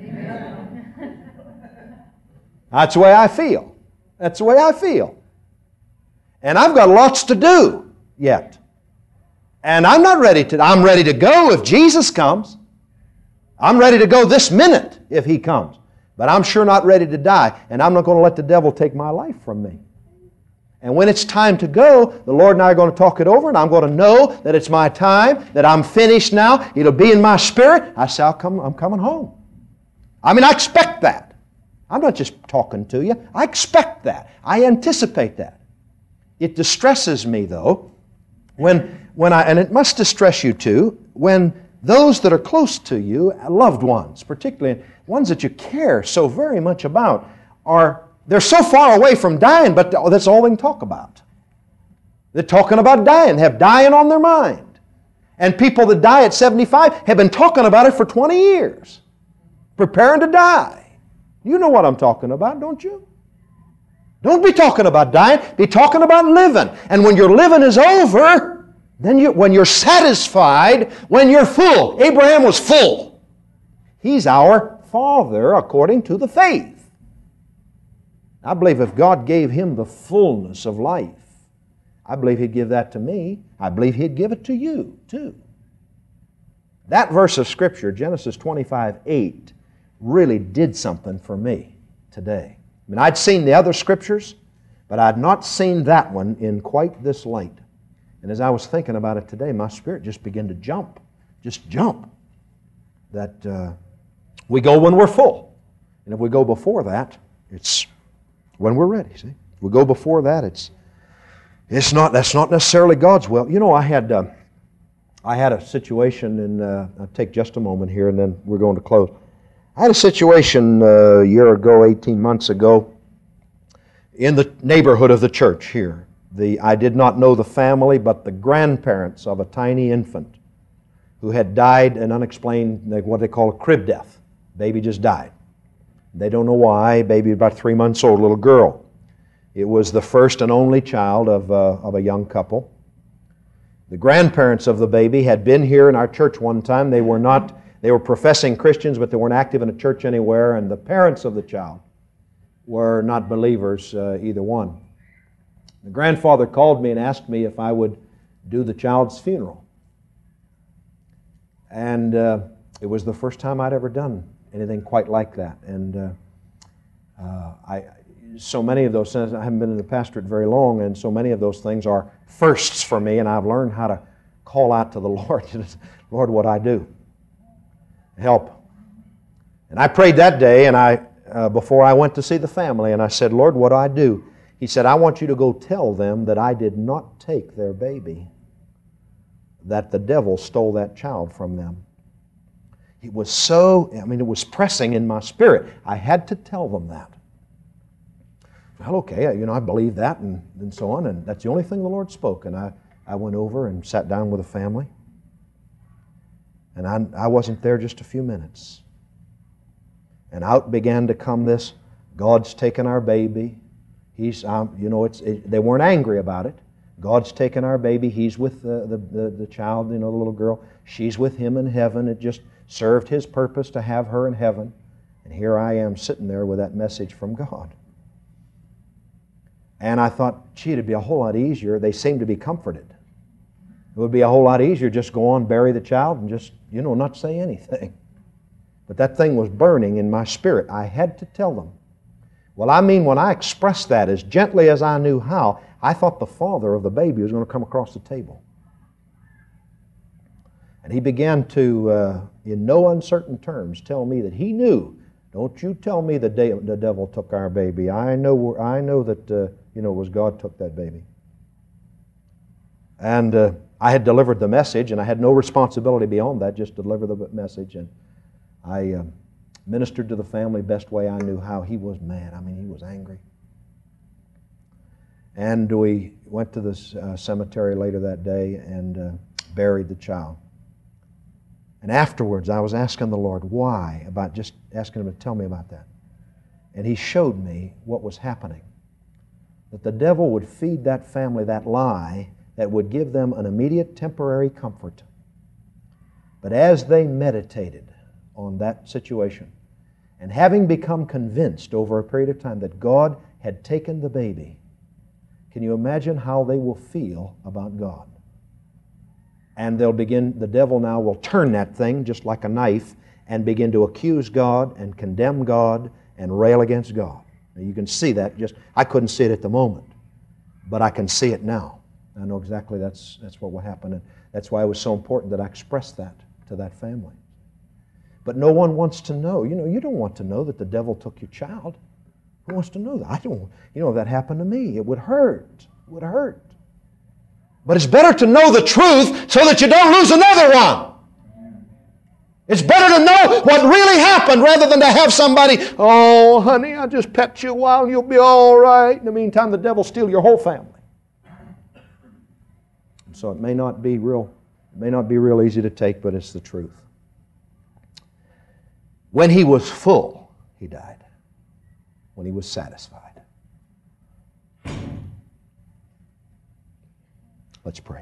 Amen. That's the way I feel. That's the way I feel. And I've got lots to do yet. And I'm not ready to, I'm ready to go if Jesus comes. I'm ready to go this minute if He comes. But I'm sure not ready to die, and I'm not going to let the devil take my life from me. And when it's time to go, the Lord and I are going to talk it over, and I'm going to know that it's my time, that I'm finished now. It'll be in my spirit. I say, I'll come, I'm coming home. I mean, I expect that. I'm not just talking to you. I expect that. I anticipate that. It distresses me, though, when, when I, and it must distress you too, when those that are close to you, loved ones, particularly ones that you care so very much about, are they're so far away from dying, but that's all they can talk about. They're talking about dying, have dying on their mind. And people that die at seventy-five have been talking about it for twenty years, preparing to die. You know what I'm talking about, don't you? Don't be talking about dying, be talking about living. And when your living is over, then you, when you're satisfied, when you're full. Abraham was full. He's our father according to the faith. I believe if God gave him the fullness of life, I believe He'd give that to me. I believe He'd give it to you, too. That verse of Scripture, Genesis twenty-five eight, really did something for me today. I mean, I'd seen the other Scriptures, but I'd not seen that one in quite this light. And as I was thinking about it today, my spirit just began to jump, just jump. That uh, we go when we're full. And if we go before that, it's when we're ready, see? If we go before that, it's it's not that's not necessarily God's will. You know, I had uh, I had a situation, and uh, I'll take just a moment here, and then we're going to close. I had a situation uh, a year ago, eighteen months ago, in the neighborhood of the church here. The I did not know the family, but the grandparents of a tiny infant who had died an unexplained, what they call a crib death. Baby just died. They don't know why. Baby about three months old, little girl. It was the first and only child of, uh, of a young couple. The grandparents of the baby had been here in our church one time. They were not, they were professing Christians, but they weren't active in a church anywhere. And the parents of the child were not believers, uh, either one. The grandfather called me and asked me if I would do the child's funeral. And uh, it was the first time I'd ever done anything quite like that. And uh, uh, I, so many of those things, I haven't been in the pastorate very long, and so many of those things are firsts for me, and I've learned how to call out to the Lord, Lord, what I do? Help. And I prayed that day, and I, uh, before I went to see the family, and I said, Lord, what do I do? He said, I want you to go tell them that I did not take their baby. that the devil stole that child from them. It was so, I mean, it was pressing in my spirit. I had to tell them that. Well, okay, you know, I believe that and, and so on, and that's the only thing the Lord spoke. And I, I went over and sat down with the family. And I, I wasn't there just a few minutes. And out began to come this, God's taken our baby. He's, um, you know, it's, it, they weren't angry about it. God's taken our baby. He's with the, the, the, the child, you know, the little girl. She's with him in heaven. It just served His purpose to have her in heaven. And here I am sitting there with that message from God. And I thought, gee, it'd be a whole lot easier. They seemed to be comforted. It would be a whole lot easier just go on, bury the child, and just, you know, not say anything. But that thing was burning in my spirit. I had to tell them. Well, I mean, when I expressed that as gently as I knew how, I thought the father of the baby was going to come across the table. And he began to, uh, in no uncertain terms, tell me that he knew. Don't you tell me the, de- the devil took our baby. I know, I know that, uh, you know, it was God took that baby. And uh, I had delivered the message, and I had no responsibility beyond that, just to deliver the message. And I uh, ministered to the family best way I knew how. He was mad. I mean, he was angry. And we went to the uh, cemetery later that day and uh, buried the child. And afterwards, I was asking the Lord why, about just asking Him to tell me about that. And He showed me what was happening. That the devil would feed that family that lie that would give them an immediate temporary comfort. But as they meditated on that situation, and having become convinced over a period of time that God had taken the baby, can you imagine how they will feel about God? And they'll begin, the devil now will turn that thing just like a knife and begin to accuse God and condemn God and rail against God. Now you can see that. Just I couldn't see it at the moment, but I can see it now. I know exactly that's that's what will happen, and that's why it was so important that I expressed that to that family. But no one wants to know. You know, you don't want to know that the devil took your child. Who wants to know that? I don't. You know, if that happened to me, it would hurt. It would hurt. But it's better to know the truth so that you don't lose another one. It's better to know what really happened rather than to have somebody, oh, honey, I'll just pet you a while and you'll be all right. In the meantime, the devil steal your whole family. So it may not be real, it may not be real easy to take, but it's the truth. When he was full, he died. When he was satisfied. Let's pray.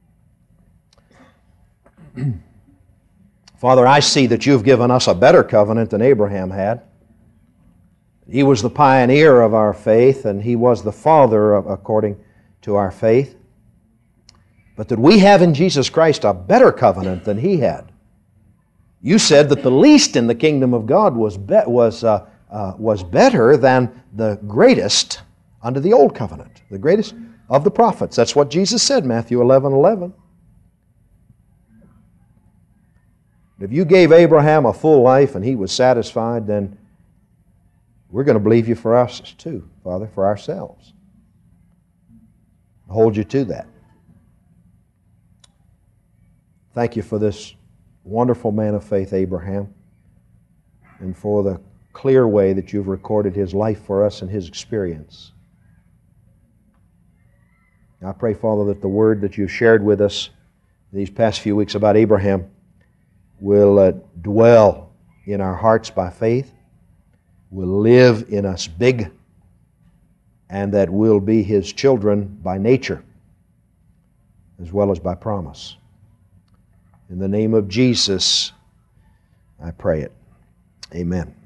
Father, I see that you've given us a better covenant than Abraham had. He was the pioneer of our faith, and he was the father of, according to our faith. But that we have in Jesus Christ a better covenant than he had. You said that the least in the kingdom of God was, be, was, uh, uh, was better than the greatest under the old covenant, the greatest of the prophets. That's what Jesus said, Matthew eleven eleven. If you gave Abraham a full life and he was satisfied, then we're going to believe you for us too, Father, for ourselves. Hold you to that. Thank you for this wonderful man of faith, Abraham, and for the clear way that you've recorded his life for us and his experience. I pray, Father, that the word that you've shared with us these past few weeks about Abraham will uh, dwell in our hearts by faith, will live in us big, and that we'll be his children by nature as well as by promise. In the name of Jesus, I pray it. Amen.